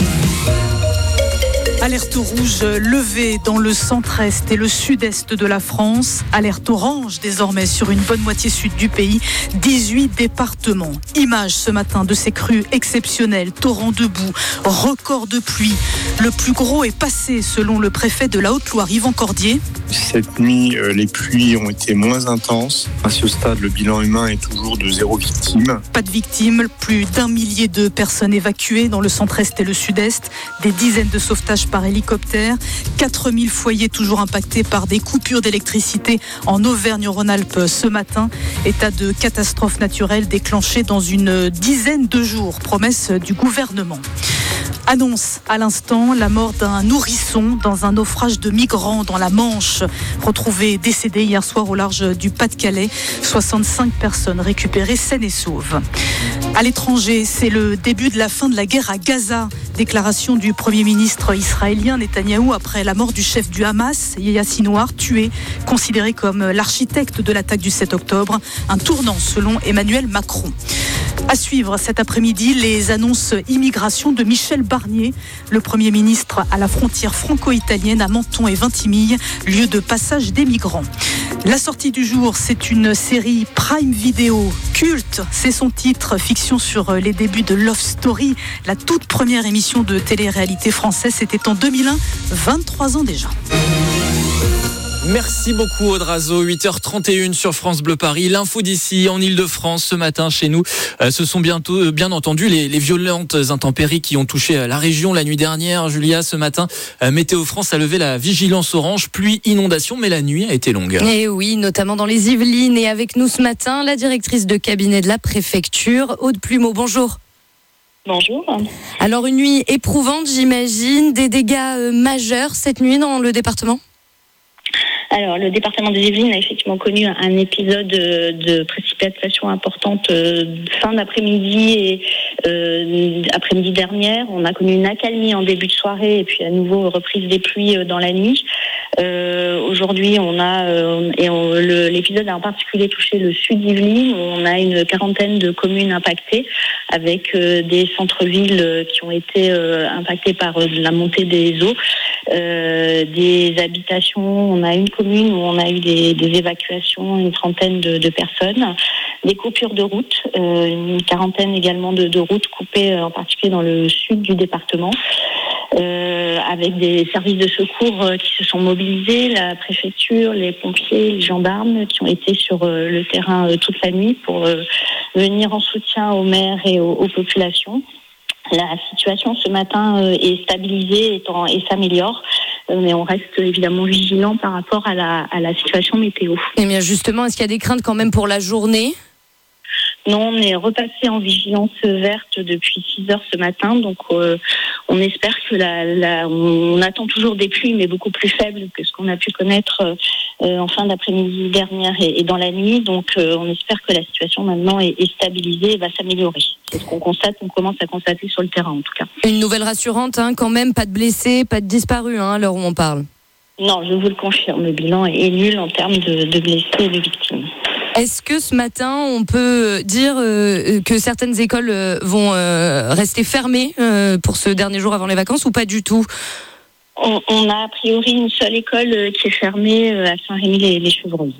Alerte rouge levée dans le centre-est et le sud-est de la France. Alerte orange désormais sur une bonne moitié sud du pays. dix-huit départements. Image ce matin de ces crues exceptionnelles. Torrents de boue, record de pluie. Le plus gros est passé selon le préfet de la Haute-Loire, Yvan Cordier. Cette nuit, les pluies ont été moins intenses. À ce stade, le bilan humain est toujours de zéro victime. Pas de victimes, plus d'un millier de personnes évacuées dans le centre-est et le sud-est. Des dizaines de sauvetages par hélicoptère, quatre mille foyers toujours impactés par des coupures d'électricité en Auvergne-Rhône-Alpes ce matin. État de catastrophe naturelle déclenché dans une dizaine de jours, promesse du gouvernement. Annonce à l'instant la mort d'un nourrisson dans un naufrage de migrants dans la Manche, retrouvé décédé hier soir au large du Pas-de-Calais. soixante-cinq personnes récupérées saines et sauves. À l'étranger, c'est le début de la fin de la guerre à Gaza. Déclaration du Premier ministre israélien Netanyahou après la mort du chef du Hamas, Yahya Sinwar, tué, considéré comme l'architecte de l'attaque du sept octobre. Un tournant selon Emmanuel Macron. À suivre cet après-midi, les annonces immigration de Michel Barnier, le Premier ministre à la frontière franco-italienne à Menton et Vintimille, lieu de passage des migrants. La sortie du jour, c'est une série Prime Video culte, c'est son titre, fiction sur les débuts de Love Story, la toute première émission de télé-réalité française, c'était en deux mille un, vingt-trois ans déjà. Merci beaucoup Odrazo, huit heures trente et une sur France Bleu Paris. L'info d'ici en Ile-de-France ce matin chez nous. Euh, ce sont bientôt, bien entendu les, les violentes intempéries qui ont touché la région la nuit dernière. Julia, ce matin, euh, Météo France a levé la vigilance orange, pluie, inondation, mais la nuit a été longue. Et oui, notamment dans les Yvelines. Et avec nous ce matin, la directrice de cabinet de la préfecture, Aude Plumeau. Bonjour. Bonjour. Alors une nuit éprouvante, j'imagine, des dégâts majeurs cette nuit dans le département ? Alors, le département des Yvelines a effectivement connu un épisode de précipitation importante fin d'après-midi et euh, après-midi dernière. On a connu une accalmie en début de soirée et puis à nouveau reprise des pluies dans la nuit. Euh, aujourd'hui, on a euh, et on, le, l'épisode a en particulier touché le sud d'Yvelines. On a une quarantaine de communes impactées avec euh, des centres-villes qui ont été euh, impactés par euh, la montée des eaux, euh, des habitations. On a une commune où on a eu des, des évacuations, une trentaine de, de personnes, des coupures de routes, euh, une quarantaine également de, de routes coupées, en particulier dans le sud du département. Euh, avec des services de secours euh, qui se sont mobilisés, la préfecture, les pompiers, les gendarmes qui ont été sur euh, le terrain euh, toute la nuit pour euh, venir en soutien aux maires et aux, aux populations. La situation ce matin euh, est stabilisée et, en, et s'améliore, euh, mais on reste évidemment vigilant par rapport à la, à la situation météo. Et bien justement, est-ce qu'il y a des craintes quand même pour la journée ? Non, on est repassé en vigilance verte depuis six heures ce matin, donc euh, on espère que la, la, on attend toujours des pluies, mais beaucoup plus faibles que ce qu'on a pu connaître euh, en fin d'après-midi dernière et, et dans la nuit. Donc euh, on espère que la situation maintenant est, est stabilisée et va s'améliorer. C'est ce qu'on constate, on commence à constater sur le terrain en tout cas. Une nouvelle rassurante, hein, quand même, pas de blessés, pas de disparus hein, à l'heure où on parle. Non, je vous le confirme, le bilan est nul en termes de, de blessés et de victimes. Est-ce que ce matin, on peut dire euh, que certaines écoles euh, vont euh, rester fermées euh, pour ce dernier jour avant les vacances ou pas du tout ? on, on a a priori une seule école euh, qui est fermée euh, à Saint-Rémy-les-Chevreuils.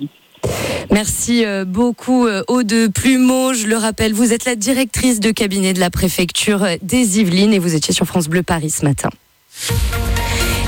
Merci euh, beaucoup euh, Aude Plumeau. Je le rappelle, vous êtes la directrice de cabinet de la préfecture des Yvelines et vous étiez sur France Bleu Paris ce matin.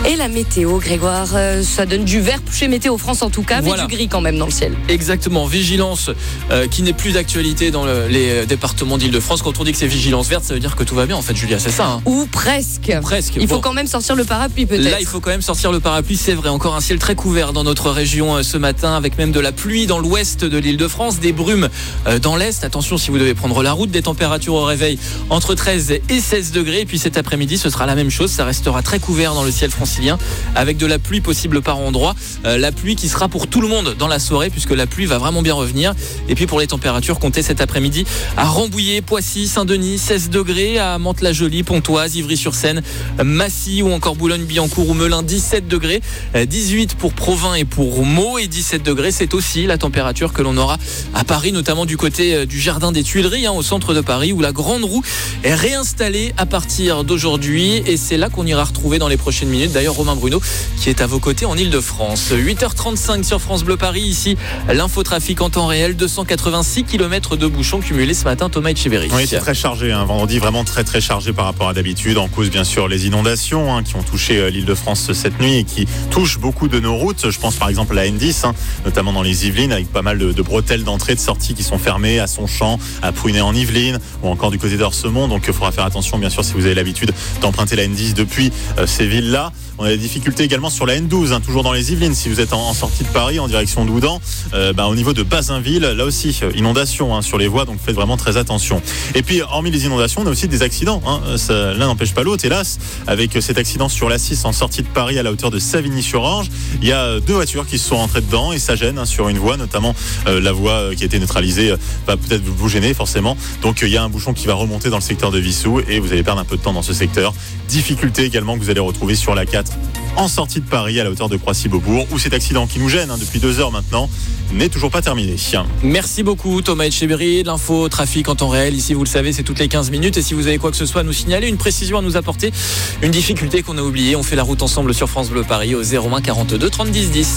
Et la météo, Grégoire, euh, ça donne du vert chez Météo France en tout cas, mais Voilà. du gris quand même dans le ciel. Exactement, vigilance euh, qui n'est plus d'actualité dans le- les départements d'Île-de-France. Quand on dit que c'est vigilance verte, ça veut dire que tout va bien en fait, Julia, c'est ça hein. Ou presque. Presque. Il faut Bon. quand même sortir le parapluie peut-être. Là, il faut quand même sortir le parapluie, c'est vrai. Encore un ciel très couvert dans notre région euh, ce matin, avec même de la pluie dans l'ouest de l'Île-de-France, des brumes euh, dans l'est. Attention si vous devez prendre la route, des températures au réveil entre treize et seize degrés. Et puis cet après-midi, ce sera la même chose. Ça restera très couvert dans le ciel francilien, avec de la pluie possible par endroits. Euh, la pluie qui sera pour tout le monde dans la soirée, puisque la pluie va vraiment bien revenir. Et puis pour les températures, comptez cet après-midi à Rambouillet, Poissy, Saint-Denis, seize degrés, à Mantes-la-Jolie, Pontoise, Ivry-sur-Seine, Massy ou encore Boulogne-Billancourt ou Melun, dix-sept degrés, dix-huit pour Provins et pour Meaux, et dix-sept degrés, c'est aussi la température que l'on aura à Paris, notamment du côté du Jardin des Tuileries, hein, au centre de Paris, où la grande roue est réinstallée à partir d'aujourd'hui, et c'est là qu'on ira retrouver dans les prochaines minutes, d'ailleurs Romain Bruno, qui est à vos côtés en Ile-de-France. huit heures trente-cinq sur France Bleu Paris, ici l'infotrafic en temps réel, deux cent quatre-vingt-six kilomètres de bouchons cumulés ce matin, Thomas Etcheverry. Oui, c'est très chargé, un hein. vendredi vraiment très très chargé par rapport à d'habitude, en cause bien sûr les inondations hein, qui ont touché euh, l'Île-de-France cette nuit et qui touchent beaucoup de nos routes. Je pense par exemple à la N dix, hein, notamment dans les Yvelines, avec pas mal de, de bretelles d'entrée, de sortie qui sont fermées à Sonchamp, à Prunet en Yvelines, ou encore du côté d'Orsemont. Donc il faudra faire attention bien sûr si vous avez l'habitude d'emprunter la N dix depuis euh, ces villes-là. On a des difficultés également sur la N douze, hein, toujours dans les Yvelines. Si vous êtes en, en sortie de Paris en direction d'Oudan, euh, bah, au niveau de Bazinville, là aussi, euh, inondation hein, sur les voies, donc faites vraiment très attention. Et puis, hormis les inondations, on a aussi des accidents. Hein, ça, l'un n'empêche pas l'autre, hélas. Avec cet accident sur l'A six en sortie de Paris à la hauteur de Savigny-sur-Orge, il y a deux voitures qui se sont rentrées dedans et ça gêne hein, sur une voie, notamment euh, la voie qui a été neutralisée euh, va peut-être vous gêner forcément. Donc il y a un bouchon qui va remonter dans le secteur de Vissou et vous allez perdre un peu de temps dans ce secteur. Difficulté également que vous allez retrouver sur la quatre en sortie de Paris à la hauteur de Croissy-Beaubourg, où cet accident qui nous gêne hein, depuis deux heures maintenant n'est toujours pas terminé. Merci beaucoup Thomas Etcheverry. L'info trafic en temps réel, ici vous le savez, c'est toutes les quinze minutes, et si vous avez quoi que ce soit à nous signaler, une précision à nous apporter, une difficulté qu'on a oubliée, on fait la route ensemble sur France Bleu Paris au zéro un quarante-deux trente dix dix.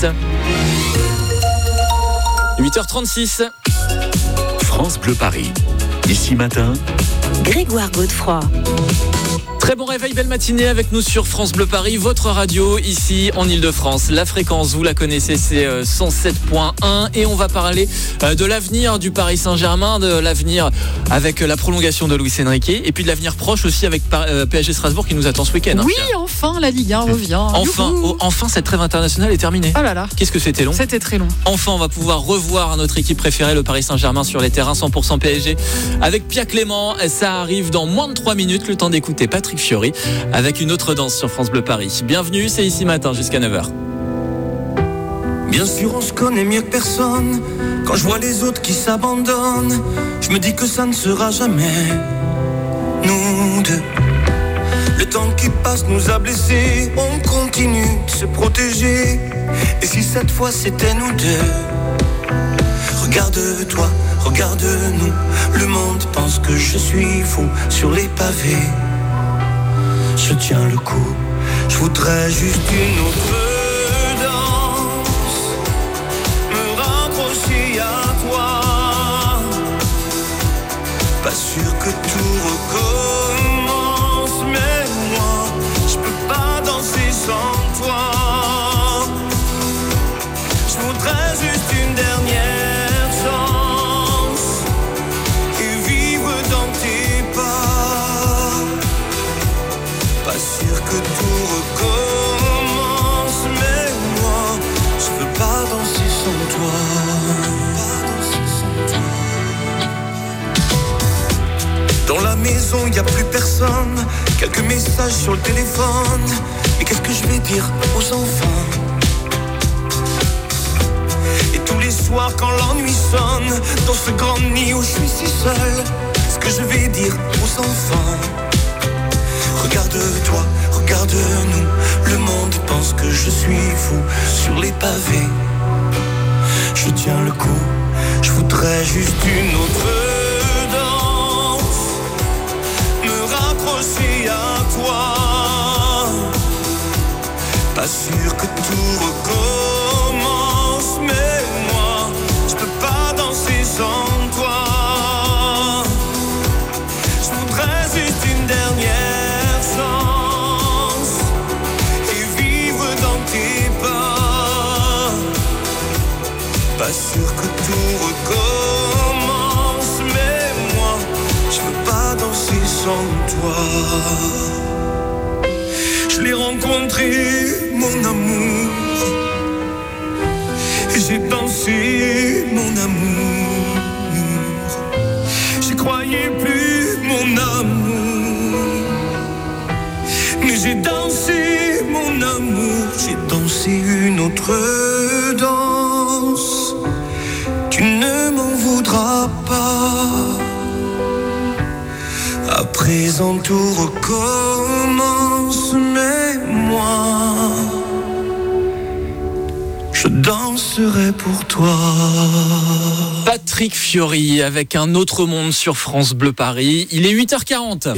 huit heures trente-six. France Bleu Paris. Ici matin, Grégoire Godefroy. Très bon réveil, belle matinée avec nous sur France Bleu Paris, votre radio ici en Ile-de-France. La fréquence, vous la connaissez, c'est cent sept point un et on va parler de l'avenir du Paris Saint-Germain, de l'avenir avec la prolongation de Luis Enrique et puis de l'avenir proche aussi avec P S G Strasbourg qui nous attend ce week-end. Oui, hein, enfin, la Ligue un revient. Enfin, oh, enfin cette trêve internationale est terminée. Oh là là. Qu'est-ce que c'était long. C'était très long. Enfin, on va pouvoir revoir notre équipe préférée, le Paris Saint-Germain, sur les terrains cent pour cent P S G avec Pia Clément. Ça arrive dans moins de trois minutes, le temps d'écouter Patrick Fiori avec une autre danse sur France Bleu Paris. Bienvenue, c'est ici matin jusqu'à neuf heures. Bien sûr, on se connaît mieux que personne. Quand je vois les autres qui s'abandonnent, je me dis que ça ne sera jamais nous deux. Le temps qui passe nous a blessés, on continue de se protéger. Et si cette fois c'était nous deux? Regarde-toi, regarde-nous, le monde pense que je suis fou sur les pavés. Je tiens le coup, je voudrais juste une autre danse, me raccrocher à toi. Pas sûr que tout recommence, mais moi, je peux pas danser sans toi. Je voudrais juste une dernière chance et vivre dans tes pas. Pas sûr que tout recommence, mais moi, je peux pas danser sans toi. Dans la maison, y a plus personne. Quelques messages sur le téléphone. Mais qu'est-ce que je vais dire aux enfants? Et tous les soirs quand l'ennui sonne, dans ce grand nid où je suis si seul, ce que je vais dire aux enfants. Regarde-toi, regarde-nous, le monde pense que je suis fou sur les pavés. Je tiens le coup, je voudrais juste une autre danse, me raccrocher à toi. Pas sûr que tout recommence, mais moi, je peux pas danser sans toi. Je voudrais juste une dernière chance et vivre tout recommence. Mais moi, je veux pas danser sans toi. Je l'ai rencontré, mon amour, et j'ai dansé, mon amour. J'y croyais plus, mon amour, mais j'ai dansé, mon amour. J'ai dansé une autre danse. Tu ne m'en voudras pas. À présent tout recommence, mais moi, je danserai pour toi. Patrick Fiori avec Un autre monde sur France Bleu Paris. Il est huit heures quarante.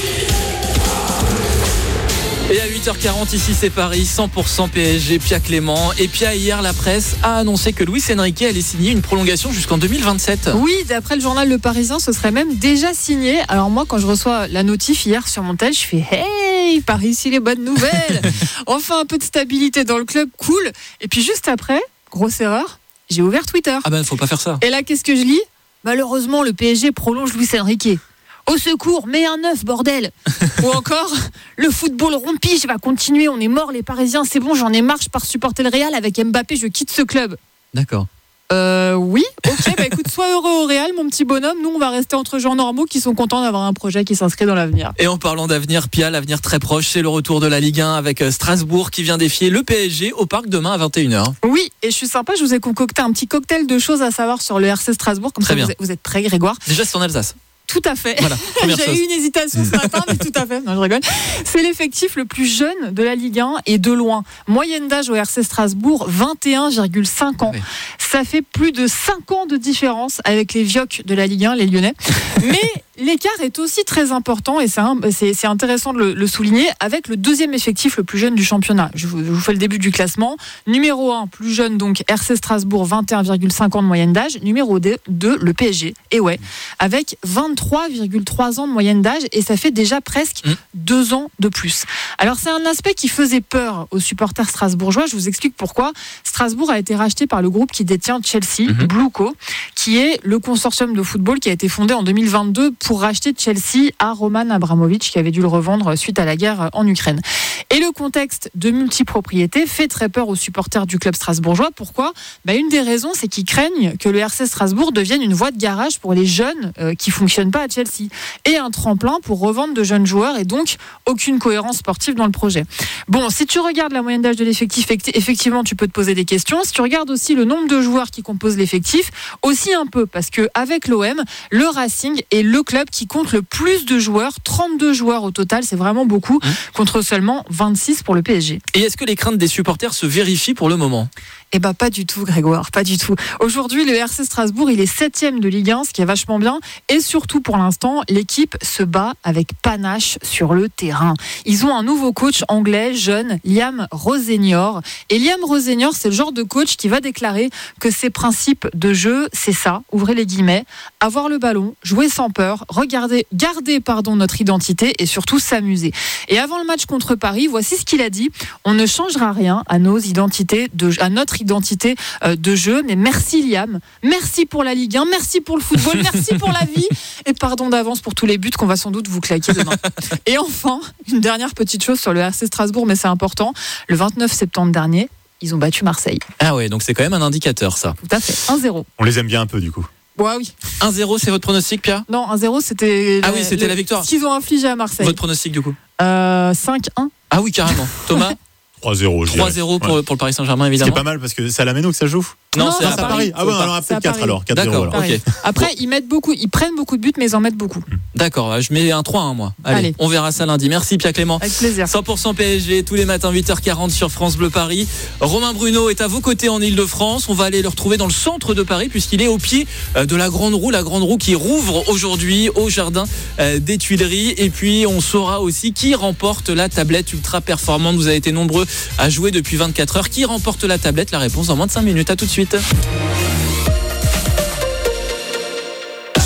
Et à huit heures quarante, ici c'est Paris, cent pour cent P S G, Pia Clément. Et Pia, hier, la presse a annoncé que Luis Enrique allait signer une prolongation jusqu'en deux mille vingt-sept. Oui, d'après le journal Le Parisien, ce serait même déjà signé. Alors moi, quand je reçois la notif hier sur mon tel, je fais « Hey, par ici les bonnes nouvelles !» Enfin, un peu de stabilité dans le club, cool. Et puis juste après, grosse erreur, j'ai ouvert Twitter. Ah ben, faut pas faire ça. Et là, qu'est-ce que je lis ? Malheureusement, le P S G prolonge Luis Enrique. Au secours, mets un neuf, bordel. Ou encore, le football rompiche va continuer, on est morts les Parisiens, c'est bon, j'en ai marre, je pars supporter le Real avec Mbappé, je quitte ce club. D'accord. Euh, oui, ok, bah écoute, sois heureux au Real, mon petit bonhomme, nous on va rester entre gens normaux qui sont contents d'avoir un projet qui s'inscrit dans l'avenir. Et en parlant d'avenir, Pia, l'avenir très proche, c'est le retour de la Ligue un avec Strasbourg qui vient défier le P S G au Parc demain à vingt et une heures. Oui, et je suis sympa, je vous ai concocté un petit cocktail de choses à savoir sur le R C Strasbourg, comme très ça bien. Vous, êtes, vous êtes prêts, Grégoire? Déjà, c'est en Alsace. Tout à fait. Voilà, j'ai eu une hésitation ce matin, mais tout à fait. Non, je rigole. C'est l'effectif le plus jeune de la Ligue un et de loin. Moyenne d'âge au R C Strasbourg, vingt et un virgule cinq ans. Oui. Ça fait plus de cinq ans de différence avec les Vioques de la Ligue un, les Lyonnais. Mais l'écart est aussi très important et c'est, un, c'est, c'est intéressant de le, le souligner avec le deuxième effectif le plus jeune du championnat. Je vous, je vous fais le début du classement. Numéro un, plus jeune donc R C Strasbourg, vingt et un virgule cinq ans de moyenne d'âge. Numéro deux, le P S G. Et ouais, avec vingt-trois virgule trois ans de moyenne d'âge et ça fait déjà presque mmh. deux ans de plus. Alors c'est un aspect qui faisait peur aux supporters strasbourgeois. Je vous explique pourquoi. Strasbourg a été racheté par le groupe qui détient Chelsea, mmh. Blueco, qui est le consortium de football qui a été fondé en deux mille vingt-deux pour racheter Chelsea à Roman Abramovich qui avait dû le revendre suite à la guerre en Ukraine. Et le contexte de multipropriété fait très peur aux supporters du club strasbourgeois. Pourquoi ? Bah, une des raisons, c'est qu'ils craignent que le R C Strasbourg devienne une voie de garage pour les jeunes euh, qui ne fonctionnent pas à Chelsea et un tremplin pour revendre de jeunes joueurs et donc aucune cohérence sportive dans le projet. Bon, si tu regardes la moyenne d'âge de l'effectif, effectivement, tu peux te poser des questions. Si tu regardes aussi le nombre de joueurs qui composent l'effectif, aussi un peu, parce qu'avec l'O M, le Racing est le club qui compte le plus de joueurs, trente-deux joueurs au total, c'est vraiment beaucoup, mmh. contre seulement vingt-six pour le P S G. Et est-ce que les craintes des supporters se vérifient pour le moment ? Eh ben pas du tout, Grégoire, pas du tout. Aujourd'hui, le R C Strasbourg, il est septième de Ligue un, ce qui est vachement bien. Et surtout, pour l'instant, l'équipe se bat avec panache sur le terrain. Ils ont un nouveau coach anglais, jeune, Liam Rosenior. Et Liam Rosenior, c'est le genre de coach qui va déclarer que ses principes de jeu, c'est ça, ouvrez les guillemets, avoir le ballon, jouer sans peur, regarder, garder pardon, notre identité et surtout s'amuser. Et avant le match contre Paris, voici ce qu'il a dit. On ne changera rien à nos identités, de, à notre identité de jeu, mais merci Liam, merci pour la Ligue un, merci pour le football, merci pour la vie et pardon d'avance pour tous les buts qu'on va sans doute vous claquer demain. Et enfin, une dernière petite chose sur le R C Strasbourg, mais c'est important, le vingt-neuf septembre dernier, ils ont battu Marseille. Ah ouais, donc c'est quand même un indicateur ça. Tout à fait, un zéro. On les aime bien un peu du coup. Ouais, oui. un zéro, c'est votre pronostic, Pia ? Non, un zéro, c'était, ah la, oui, c'était la, la victoire. Ce qu'ils ont infligé à Marseille. Votre pronostic du coup ? euh, cinq un. Ah oui, carrément. Thomas ? trois zéro, je trois zéro pour, ouais. pour le Paris Saint-Germain, évidemment. C'est pas mal parce que c'est à la Méno que ça joue. Non, non c'est, à à Paris. Paris. Ah bon, alors peut-être quatre alors. quatre zéro, D'accord, ok. Après, ils mettent beaucoup, ils prennent beaucoup de buts, mais ils en mettent beaucoup. D'accord, je mets un trois un moi. Allez, Allez, on verra ça lundi. Merci Pia Clément. Avec plaisir. cent pour cent P S G, tous les matins, huit heures quarante sur France Bleu Paris. Romain Bruno est à vos côtés en Ile-de-France. On va aller le retrouver dans le centre de Paris, puisqu'il est au pied de la Grande Roue. La Grande Roue qui rouvre aujourd'hui au Jardin des Tuileries. Et puis, on saura aussi qui remporte la tablette ultra performante. Vous avez été nombreux à jouer depuis vingt-quatre heures. Qui remporte la tablette ? La réponse dans moins de cinq minutes. À tout de suite.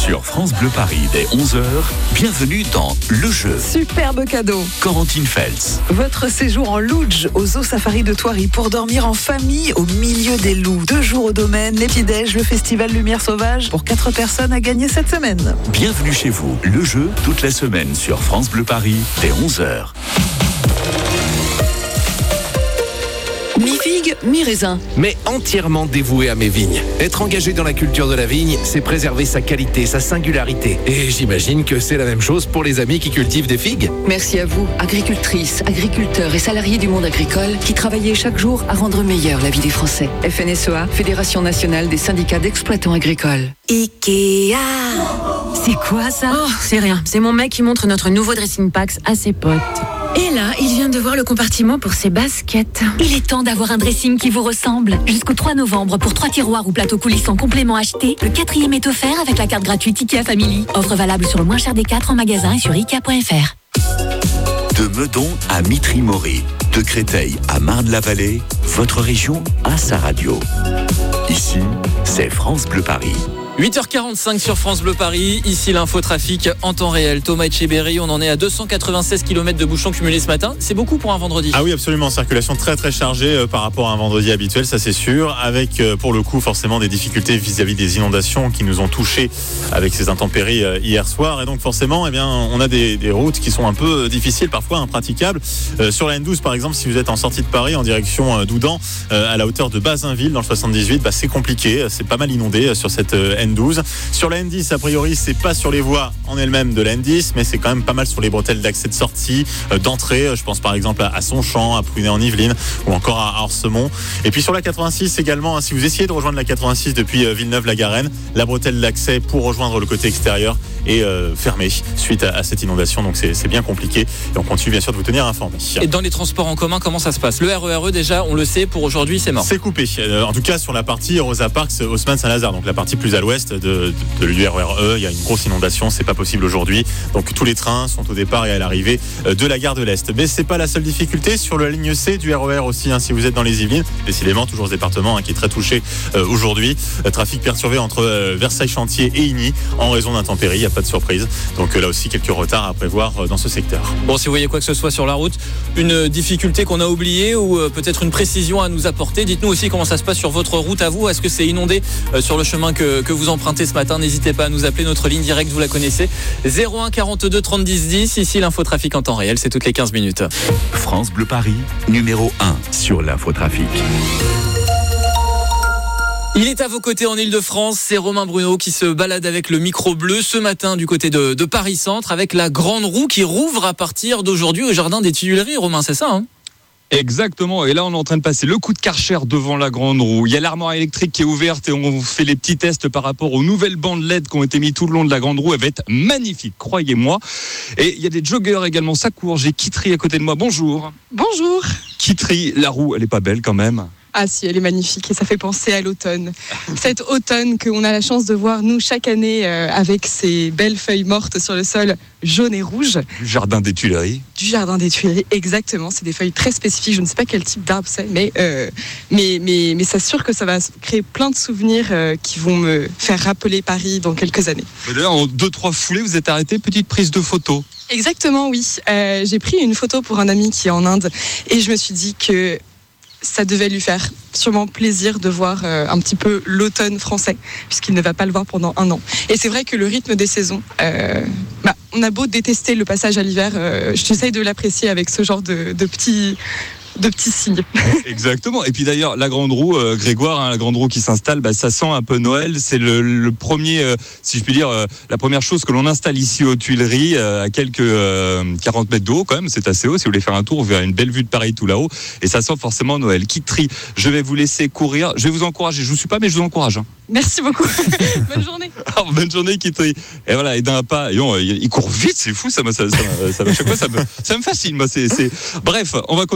Sur France Bleu Paris dès onze heures, bienvenue dans Le Jeu. Superbe cadeau. Corentine Feltz. Votre séjour en Lodge au Zoo Safari de Thoiry pour dormir en famille au milieu des loups. Deux jours au domaine, les petits-déj, le festival Lumière Sauvage pour quatre personnes à gagner cette semaine. Bienvenue chez vous. Le Jeu toute la semaine sur France Bleu Paris dès onze heures. Mi-figue, mi-raisin, mais entièrement dévoué à mes vignes. Être engagé dans la culture de la vigne, c'est préserver sa qualité, sa singularité. Et j'imagine que c'est la même chose pour les amis qui cultivent des figues. Merci à vous, agricultrices, agriculteurs et salariés du monde agricole, qui travaillez chaque jour à rendre meilleure la vie des Français. F N S E A, Fédération nationale des syndicats d'exploitants agricoles. Ikea. C'est quoi ça? Oh, c'est rien. C'est mon mec qui montre notre nouveau dressing packs à ses potes. Et là, il vient de voir le compartiment pour ses baskets. Il est temps d'avoir un dressing qui vous ressemble. Jusqu'au trois novembre, pour trois tiroirs ou plateaux coulissants complément achetés, le quatrième est offert avec la carte gratuite Ikea Family. Offre valable sur le moins cher des quatre en magasin et sur ikea point f r. De Meudon à Mitry-Mory, de Créteil à Marne-la-Vallée, votre région a sa radio. Ici, c'est France Bleu Paris. huit heures quarante-cinq sur France Bleu Paris, ici l'infotrafic en temps réel. Thomas Etcheberry, on en est à deux cent quatre-vingt-seize kilomètres de bouchons cumulés ce matin. C'est beaucoup pour un vendredi. Ah oui, absolument. Circulation très très chargée euh, par rapport à un vendredi habituel, ça c'est sûr. Avec euh, pour le coup forcément des difficultés vis-à-vis des inondations qui nous ont touchés avec ces intempéries euh, hier soir. Et donc forcément, eh bien, on a des, des routes qui sont un peu difficiles, parfois impraticables. Euh, sur la N douze par exemple, si vous êtes en sortie de Paris en direction euh, d'Oudan, euh, à la hauteur de Bazinville dans le soixante-dix-huit, bah, c'est compliqué. C'est pas mal inondé euh, sur cette euh, N douze. Sur la N dix, a priori, c'est pas sur les voies en elles-mêmes de la N dix, mais c'est quand même pas mal sur les bretelles d'accès de sortie, euh, d'entrée. Je pense par exemple à, à Sonchamp, à Prunay-en-Yvelines ou encore à Orsemont. Et puis sur la quatre-vingt-six également, hein, si vous essayez de rejoindre la quatre-vingt-six depuis euh, Villeneuve-la-Garenne, la bretelle d'accès pour rejoindre le côté extérieur est euh, fermée suite à, à cette inondation. Donc c'est, c'est bien compliqué. Et on continue bien sûr de vous tenir informés. Et dans les transports en commun, comment ça se passe? Le R E R E, déjà, on le sait, pour aujourd'hui, c'est mort. C'est coupé. Euh, en tout cas, sur la partie Rosa Parks, Haussmann-Saint-Lazare, donc la partie plus à l'ouest de De, de l'U R E R E, il y a une grosse inondation, c'est pas possible aujourd'hui. Donc tous les trains sont au départ et à l'arrivée de la gare de l'Est. Mais c'est pas la seule difficulté sur la ligne C du R E R aussi, hein, si vous êtes dans les Yvelines. Décidément, toujours ce département hein, qui est très touché euh, aujourd'hui. Euh, trafic perturbé entre euh, Versailles-Chantier et Igny en raison d'intempéries, il n'y a pas de surprise. Donc euh, là aussi, quelques retards à prévoir euh, dans ce secteur. Bon, si vous voyez quoi que ce soit sur la route, une difficulté qu'on a oubliée ou euh, peut-être une précision à nous apporter, dites-nous aussi comment ça se passe sur votre route à vous. Est-ce que c'est inondé euh, sur le chemin que, que vous empruntez ce matin? N'hésitez pas à nous appeler, notre ligne directe, vous la connaissez, zéro un quarante-deux trente dix dix. Ici l'infotrafic en temps réel, c'est toutes les quinze minutes. France Bleu Paris, numéro un sur l'infotrafic. Il est à vos côtés en Ile-de-France, c'est Romain Bruno qui se balade avec le micro bleu ce matin du côté de, de Paris-Centre avec la grande roue qui rouvre à partir d'aujourd'hui au Jardin des Tuileries. Romain, c'est ça, hein? Exactement, et là on est en train de passer le coup de Karcher devant la grande roue. Il y a l'armoire électrique qui est ouverte et on fait les petits tests par rapport aux nouvelles bandes L E D qui ont été mis tout le long de la grande roue. Elle va être magnifique, croyez-moi. Et il y a des joggers également, ça court. J'ai Kitry à côté de moi, bonjour. Bonjour. Kitry, la roue, elle est pas belle quand même? Ah si, elle est magnifique et ça fait penser à l'automne. Cet automne qu'on a la chance de voir nous chaque année euh, avec ces belles feuilles mortes sur le sol jaune et rouge. Du Jardin des Tuileries. Du Jardin des Tuileries, exactement. C'est des feuilles très spécifiques. Je ne sais pas quel type d'arbre c'est, mais, euh, mais, mais, mais c'est sûr que ça va créer plein de souvenirs euh, qui vont me faire rappeler Paris dans quelques années. Et là, en deux, trois foulées, vous êtes arrêté, petite prise de photo. Exactement, oui. Euh, j'ai pris une photo pour un ami qui est en Inde et je me suis dit que ça devait lui faire sûrement plaisir de voir euh, un petit peu l'automne français, puisqu'il ne va pas le voir pendant un an. Et c'est vrai que le rythme des saisons, euh, bah, on a beau détester le passage à l'hiver, euh, j'essaye de l'apprécier avec ce genre de, de petits... de petits signes. Exactement. Et puis d'ailleurs, la grande roue, euh, Grégoire, hein, la grande roue qui s'installe, bah, ça sent un peu Noël. C'est le, le premier, euh, si je puis dire, euh, la première chose que l'on installe ici aux Tuileries, euh, à quelques euh, quarante mètres de haut quand même. C'est assez haut. Si vous voulez faire un tour, vous verrez une belle vue de Paris tout là-haut. Et ça sent forcément Noël. Kitry, je vais vous laisser courir. Je vais vous encourager. Je vous suis pas, mais je vous encourage. Hein. Merci beaucoup. Bonne journée. Alors, bonne journée, Kitry. Et voilà, et d'un pas, et on, il court vite, c'est fou. Ça me, ça, ça, ça, ça, chaque fois, ça me, ça me fascine. Moi, c'est, c'est... Bref, on va continuer.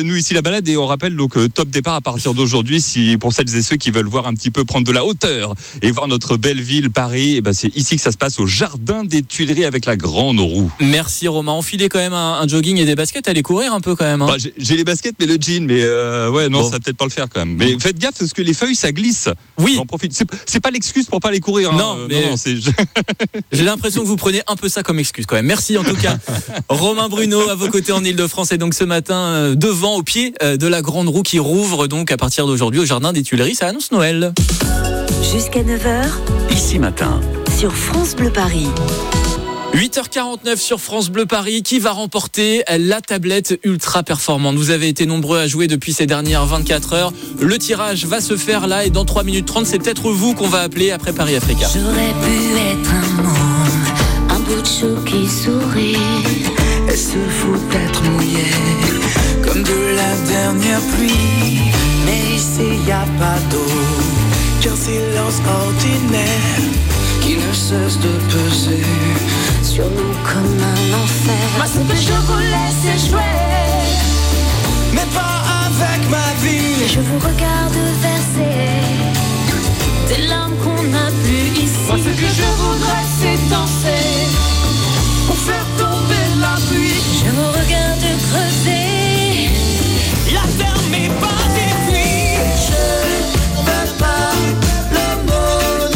nous ici la balade et on rappelle donc euh, top départ à partir d'aujourd'hui si pour celles et ceux qui veulent voir un petit peu prendre de la hauteur et voir notre belle ville Paris, et ben c'est ici que ça se passe au Jardin des Tuileries avec la grande roue. Merci Romain. Enfilez quand même un, un jogging et des baskets, allez courir un peu quand même. Hein. Bah, j'ai, j'ai les baskets mais le jean, mais euh, ouais non Bon. ça va peut-être pas le faire quand même. Mais faites gaffe parce que les feuilles ça glisse. Oui. J'en profite. C'est, c'est pas l'excuse pour pas aller courir. Hein. Non, Euh, mais non, non, c'est... j'ai l'impression que vous prenez un peu ça comme excuse quand même. Merci en tout cas. Romain Bruno à vos côtés en Ile-de-France et donc ce matin euh, devant au pied euh, de la grande roue qui rouvre donc à partir d'aujourd'hui au Jardin des Tuileries. Ça annonce Noël. Jusqu'à neuf heures Ici matin. sur France Bleu Paris. huit heures quarante-neuf sur France Bleu Paris. Qui va remporter la tablette ultra performante? Vous avez été nombreux à jouer depuis ces dernières vingt-quatre heures. Le tirage va se faire là et dans trois minutes trente, c'est peut-être vous qu'on va appeler après Paris Africa. J'aurais pu être un môme, un bout de chou qui sourit et se fout d'être mouillé comme de la dernière pluie. Mais ici y a pas d'eau qu'un silence ordinaire qui ne cesse de peser sur nous comme un enfer. Moi ce que je voulais c'est jouer, mais pas avec ma vie. Je vous regarde verser des larmes qu'on n'a plus ici. Moi ce que je voudrais c'est danser pour faire tomber la pluie. Je vous regarde creuser la terre n'est pas détruite. Je veux pas le monde,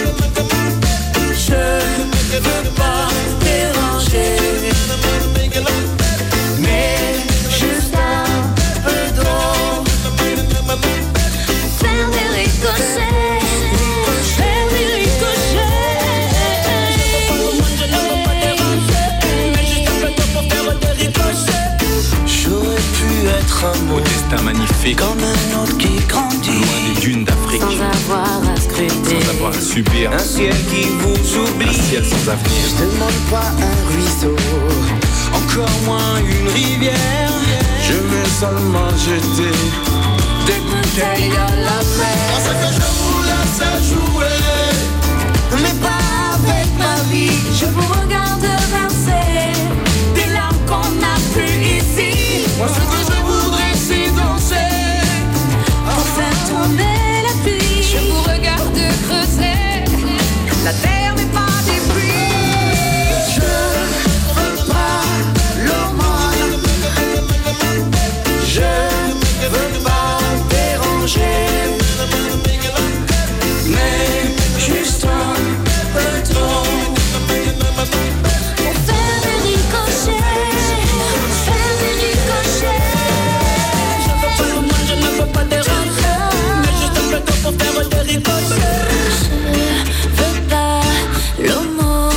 je veux pas déranger, mais juste un peu d'eau, faire des ricochets, faire des ricochets. je ne veux pas déranger, mais juste un peu d'eau pour faire des ricochets. J'aurais pu être un beau destin magnifique, comme un autre qui grandit, loin des dunes d'Afrique, sans avoir à scruter, sans avoir à subir un ciel qui vous oublie, un ciel sans avenir. Je demande pas un ruisseau, encore moins une rivière. Je vais seulement jeter des bouteilles à la mer. Ce que je voulais c'est jouer, mais pas avec ma vie. Je vous regarde verser Des larmes qu'on n'a plus ici. Moi ce que je voudrais c'est danser pour faire tomber la pluie. Je vous regarde creuser, la terre n'est pas détruite. Je veux pas l'aumône, je veux pas déranger, mais juste un peu d'eau pour faire des ricochets, faire des ricochets. Je veux pas l'aumône, je ne veux pas déranger, mais juste un peu d'eau pour faire des ricochets. Je veux pas l'aumône,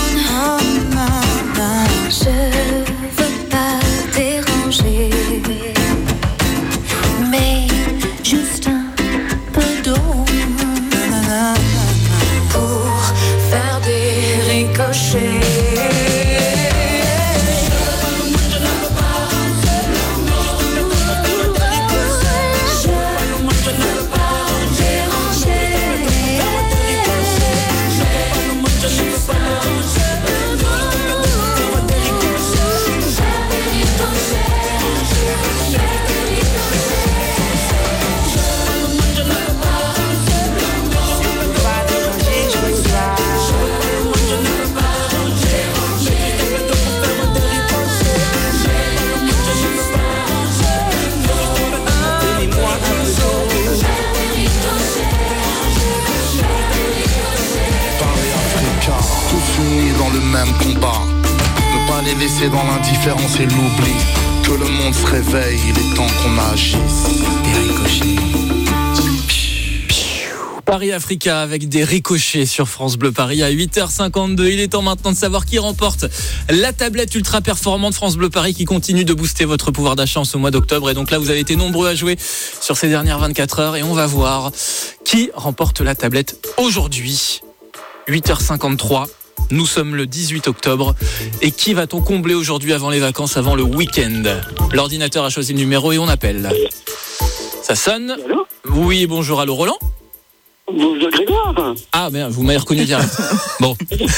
je veux pas déranger, mais juste un peu d'eau pour faire des ricochets. Dans le même combat, ne pas les laisser dans l'indifférence et l'oubli. Que le monde se réveille, il est temps qu'on agisse. Des ricochets. Paris Africa avec des ricochets sur France Bleu Paris à huit heures cinquante-deux. Il est temps maintenant de savoir qui remporte la tablette ultra performante France Bleu Paris qui continue de booster votre pouvoir d'achat en ce mois d'octobre. Et donc là, vous avez été nombreux à jouer sur ces dernières vingt-quatre heures et on va voir qui remporte la tablette aujourd'hui. huit heures cinquante-trois. Nous sommes le dix-huit octobre. Et qui va-t-on combler aujourd'hui avant les vacances, avant le week-end? L'ordinateur a choisi le numéro et on appelle. Ça sonne? Oui, bonjour, allô Roland? Bonjour Grégoire. Ah merde, vous m'avez reconnu direct. Bon.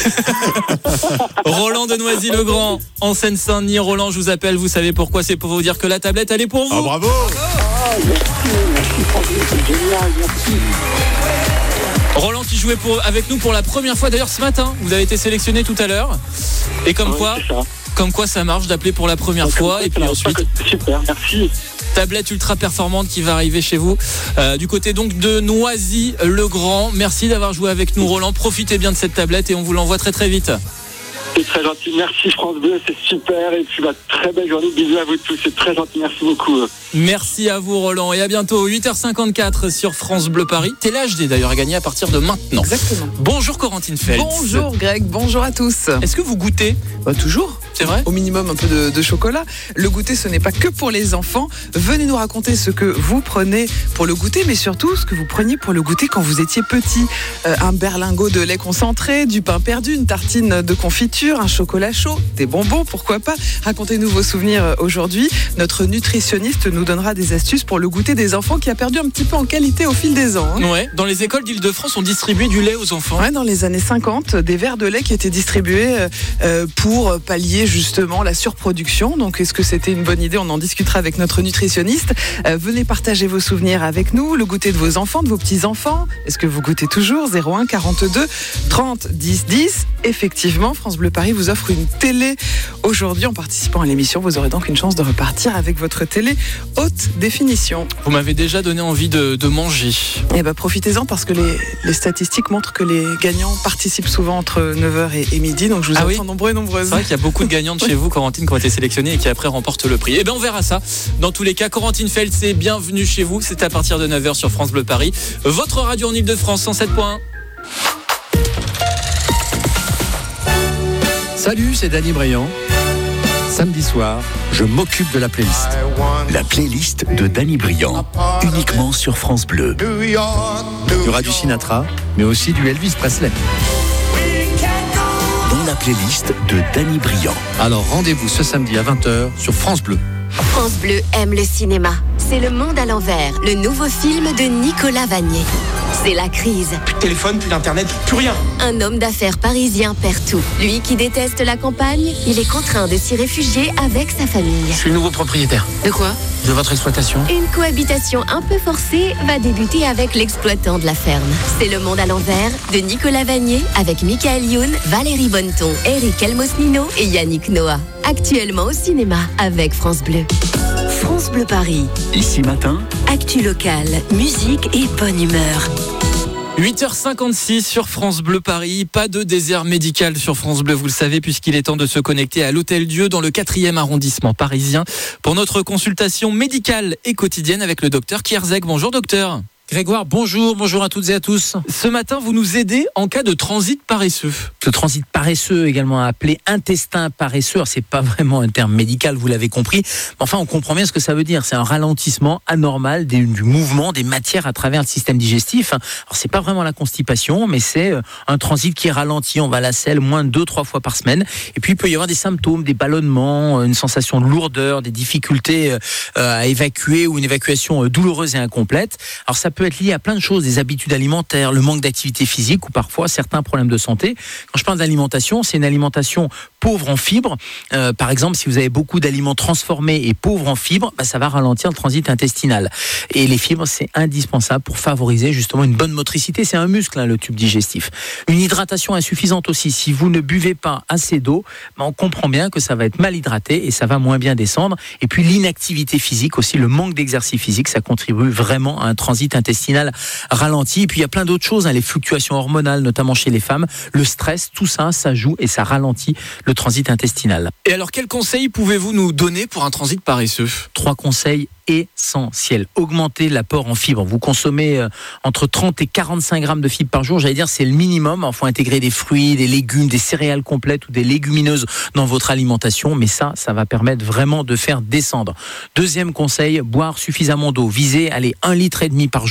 Roland de Noisy-le-Grand, en Seine-Saint-Denis. Roland, je vous appelle, vous savez pourquoi? C'est pour vous dire que la tablette, elle est pour vous. Ah, bravo. Ah, merci, merci Francis, c'est génial, merci. Roland qui jouait pour, avec nous pour la première fois d'ailleurs ce matin. Vous avez été sélectionné tout à l'heure. Et comme Ouais, quoi, c'est ça. comme quoi ça marche d'appeler pour la première fois. Et puis ensuite, super, merci. tablette ultra performante qui va arriver chez vous. Euh, du côté donc de Noisy-le-Grand. Merci d'avoir joué avec nous, Roland. Profitez bien de cette tablette et on vous l'envoie très très vite. C'est très gentil, merci France Bleu, c'est super. Et puis bah, très belle journée, bisous à vous tous, c'est très gentil, merci beaucoup. Merci à vous Roland et à bientôt. huit heures cinquante-quatre sur France Bleu Paris. Télé H D d'ailleurs à gagner à partir de maintenant. Exactement. Bonjour Corentine Feltz. Bonjour Greg, bonjour à tous. Est-ce que vous goûtez? Bah, toujours. C'est vrai? Au minimum un peu de, de chocolat. Le goûter, ce n'est pas que pour les enfants. Venez nous raconter ce que vous prenez pour le goûter, mais surtout ce que vous preniez pour le goûter quand vous étiez petit. Euh, un berlingot de lait concentré, du pain perdu, une tartine de confiture, un chocolat chaud, des bonbons, pourquoi pas. Racontez-nous vos souvenirs aujourd'hui. Notre nutritionniste nous donnera des astuces pour le goûter des enfants qui a perdu un petit peu en qualité au fil des ans. Hein. Ouais, dans les écoles d'Île-de-France, on distribuait du lait aux enfants. Ouais, dans les années cinquante, des verres de lait qui étaient distribués euh, pour pallier justement la surproduction. Donc est-ce que c'était une bonne idée? On en discutera avec notre nutritionniste. Euh, venez partager vos souvenirs avec nous, le goûter de vos enfants, de vos petits-enfants. Est-ce que vous goûtez toujours? Zéro un quarante-deux trente dix dix. Effectivement, France Bleu Paris vous offre une télé aujourd'hui. En participant à l'émission, vous aurez donc une chance de repartir avec votre télé haute définition. Vous m'avez déjà donné envie de, de manger. Eh ben, profitez-en parce que les, les statistiques montrent que les gagnants participent souvent entre neuf heures et, et midi. Donc je vous ah attends oui nombreux et nombreuses. C'est vrai qu'il y a beaucoup de gagnantes chez vous, Corentine, qui ont été sélectionnées et qui après remportent le prix. Eh bien, on verra ça. Dans tous les cas, Corentine Feltz, c'est bienvenue chez vous. C'est à partir de neuf heures sur France Bleu Paris. Votre radio en Ile-de-France, cent sept point un. Salut, c'est Danny Briand. Samedi soir, je m'occupe de la playlist. La playlist de Danny Briand, uniquement sur France Bleu. Il y aura du Sinatra, mais aussi du Elvis Presley. Dans la playlist de Danny Briand. Alors rendez-vous ce samedi à vingt heures sur France Bleu. France Bleu aime le cinéma. C'est Le Monde à l'envers, le nouveau film de Nicolas Vanier. C'est la crise. Plus de téléphone, plus d'internet, plus rien. Un homme d'affaires parisien perd tout. Lui qui déteste la campagne, il est contraint de s'y réfugier avec sa famille. Je suis le nouveau propriétaire. De quoi? De votre exploitation. Une cohabitation un peu forcée va débuter avec l'exploitant de la ferme. C'est Le Monde à l'envers de Nicolas Vanier avec Michael Youn, Valérie Bonneton, Eric Elmosnino et Yannick Noah. Actuellement au cinéma avec France Bleu. France Bleu Paris. Ici matin, actu locale, musique et bonne humeur. huit heures cinquante-six sur France Bleu Paris. Pas de désert médical sur France Bleu, vous le savez, puisqu'il est temps de se connecter à l'Hôtel Dieu dans le quatrième arrondissement parisien pour notre consultation médicale et quotidienne avec le docteur Kierzek. Bonjour docteur. Grégoire, bonjour, bonjour à toutes et à tous. Ce matin, vous nous aidez en cas de transit paresseux. Ce transit paresseux, également appelé intestin paresseux, alors c'est pas vraiment un terme médical, vous l'avez compris, mais enfin on comprend bien ce que ça veut dire. C'est un ralentissement anormal des, du mouvement des matières à travers le système digestif. Alors c'est pas vraiment la constipation, mais c'est un transit qui est ralenti. On va à la selle moins de deux, trois fois par semaine. Et puis il peut y avoir des symptômes, des ballonnements, une sensation de lourdeur, des difficultés à évacuer ou une évacuation douloureuse et incomplète. Alors ça peut être lié à plein de choses, des habitudes alimentaires, le manque d'activité physique ou parfois certains problèmes de santé. Quand je parle d'alimentation, c'est une alimentation pauvre en fibres. Euh, par exemple, si vous avez beaucoup d'aliments transformés et pauvres en fibres, bah, ça va ralentir le transit intestinal. Et les fibres, c'est indispensable pour favoriser justement une bonne motricité. C'est un muscle, hein, le tube digestif. Une hydratation insuffisante aussi. Si vous ne buvez pas assez d'eau, bah, on comprend bien que ça va être mal hydraté et ça va moins bien descendre. Et puis l'inactivité physique aussi, le manque d'exercice physique, ça contribue vraiment à un transit intestinal intestinale ralenti. Et puis il y a plein d'autres choses, hein, les fluctuations hormonales, notamment chez les femmes, le stress, tout ça, ça joue et ça ralentit le transit intestinal. Et alors, quels conseils pouvez-vous nous donner pour un transit paresseux? Trois conseils essentiel. Augmenter l'apport en fibres. Vous consommez euh, entre trente et quarante-cinq grammes de fibres par jour. J'allais dire, c'est le minimum. Il faut intégrer des fruits, des légumes, des céréales complètes ou des légumineuses dans votre alimentation. Mais ça, ça va permettre vraiment de faire descendre. Deuxième conseil, boire suffisamment d'eau. Visez, allez, un litre et demi par jour.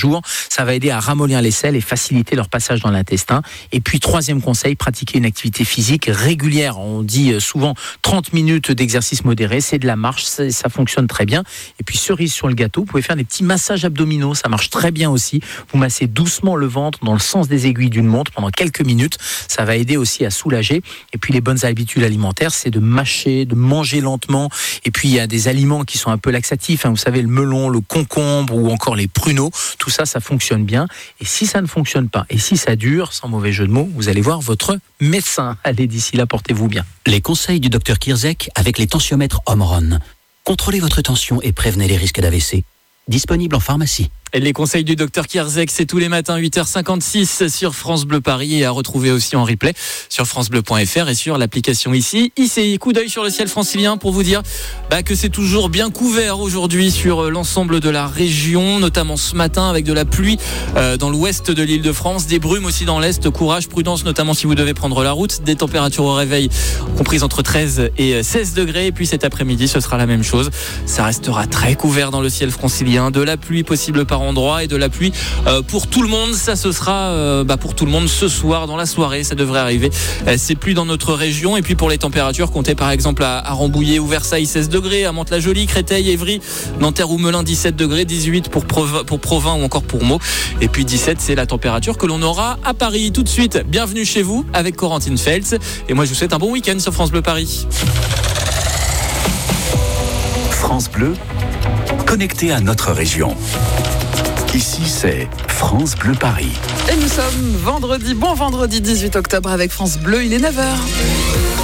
jour. Ça va aider à ramollir les selles et faciliter leur passage dans l'intestin. Et puis, troisième conseil, pratiquer une activité physique régulière. On dit souvent trente minutes d'exercice modéré, c'est de la marche, ça, ça fonctionne très bien. Et puis, cerise sur le gâteau, vous pouvez faire des petits massages abdominaux, ça marche très bien aussi. Vous massez doucement le ventre dans le sens des aiguilles d'une montre pendant quelques minutes. Ça va aider aussi à soulager. Et puis, les bonnes habitudes alimentaires, c'est de mâcher, de manger lentement. Et puis, il y a des aliments qui sont un peu laxatifs. Hein. Vous savez, le melon, le concombre ou encore les pruneaux. Tout ça, ça fonctionne bien. Et si ça ne fonctionne pas, et si ça dure, sans mauvais jeu de mots, vous allez voir votre médecin. Allez, d'ici là, portez-vous bien. Les conseils du docteur Kierzek avec les tensiomètres Omron. Contrôlez votre tension et prévenez les risques d'A V C. Disponible en pharmacie. Et les conseils du docteur Kierzek, c'est tous les matins huit heures cinquante-six sur France Bleu Paris et à retrouver aussi en replay sur francebleu point f r et sur l'application ici. Ici, coup d'œil sur le ciel francilien pour vous dire bah, que c'est toujours bien couvert aujourd'hui sur l'ensemble de la région, notamment ce matin avec de la pluie euh, dans l'ouest de l'Île-de-France, des brumes aussi dans l'est. Courage, prudence, notamment si vous devez prendre la route. Des températures au réveil comprises entre treize et seize degrés. Et puis cet après-midi, ce sera la même chose. Ça restera très couvert dans le ciel francilien. De la pluie possible par endroit et de la pluie euh, pour tout le monde. Ça, ce sera euh, bah, pour tout le monde ce soir dans la soirée. Ça devrait arriver. Euh, c'est pluie dans notre région. Et puis pour les températures, comptez par exemple à, à Rambouillet ou Versailles seize degrés, à Mantes-la-Jolie, Créteil, Évry, Nanterre ou Melun dix-sept degrés, dix-huit pour, Prov- pour Provins ou encore pour Meaux. Et puis dix-sept, c'est la température que l'on aura à Paris. Tout de suite, bienvenue chez vous avec Corentine Feltz. Et moi, je vous souhaite un bon week-end sur France Bleu Paris. France Bleu, connecté à notre région. Ici, c'est France Bleu Paris. Et nous sommes vendredi, bon vendredi dix-huit octobre avec France Bleu, il est neuf heures.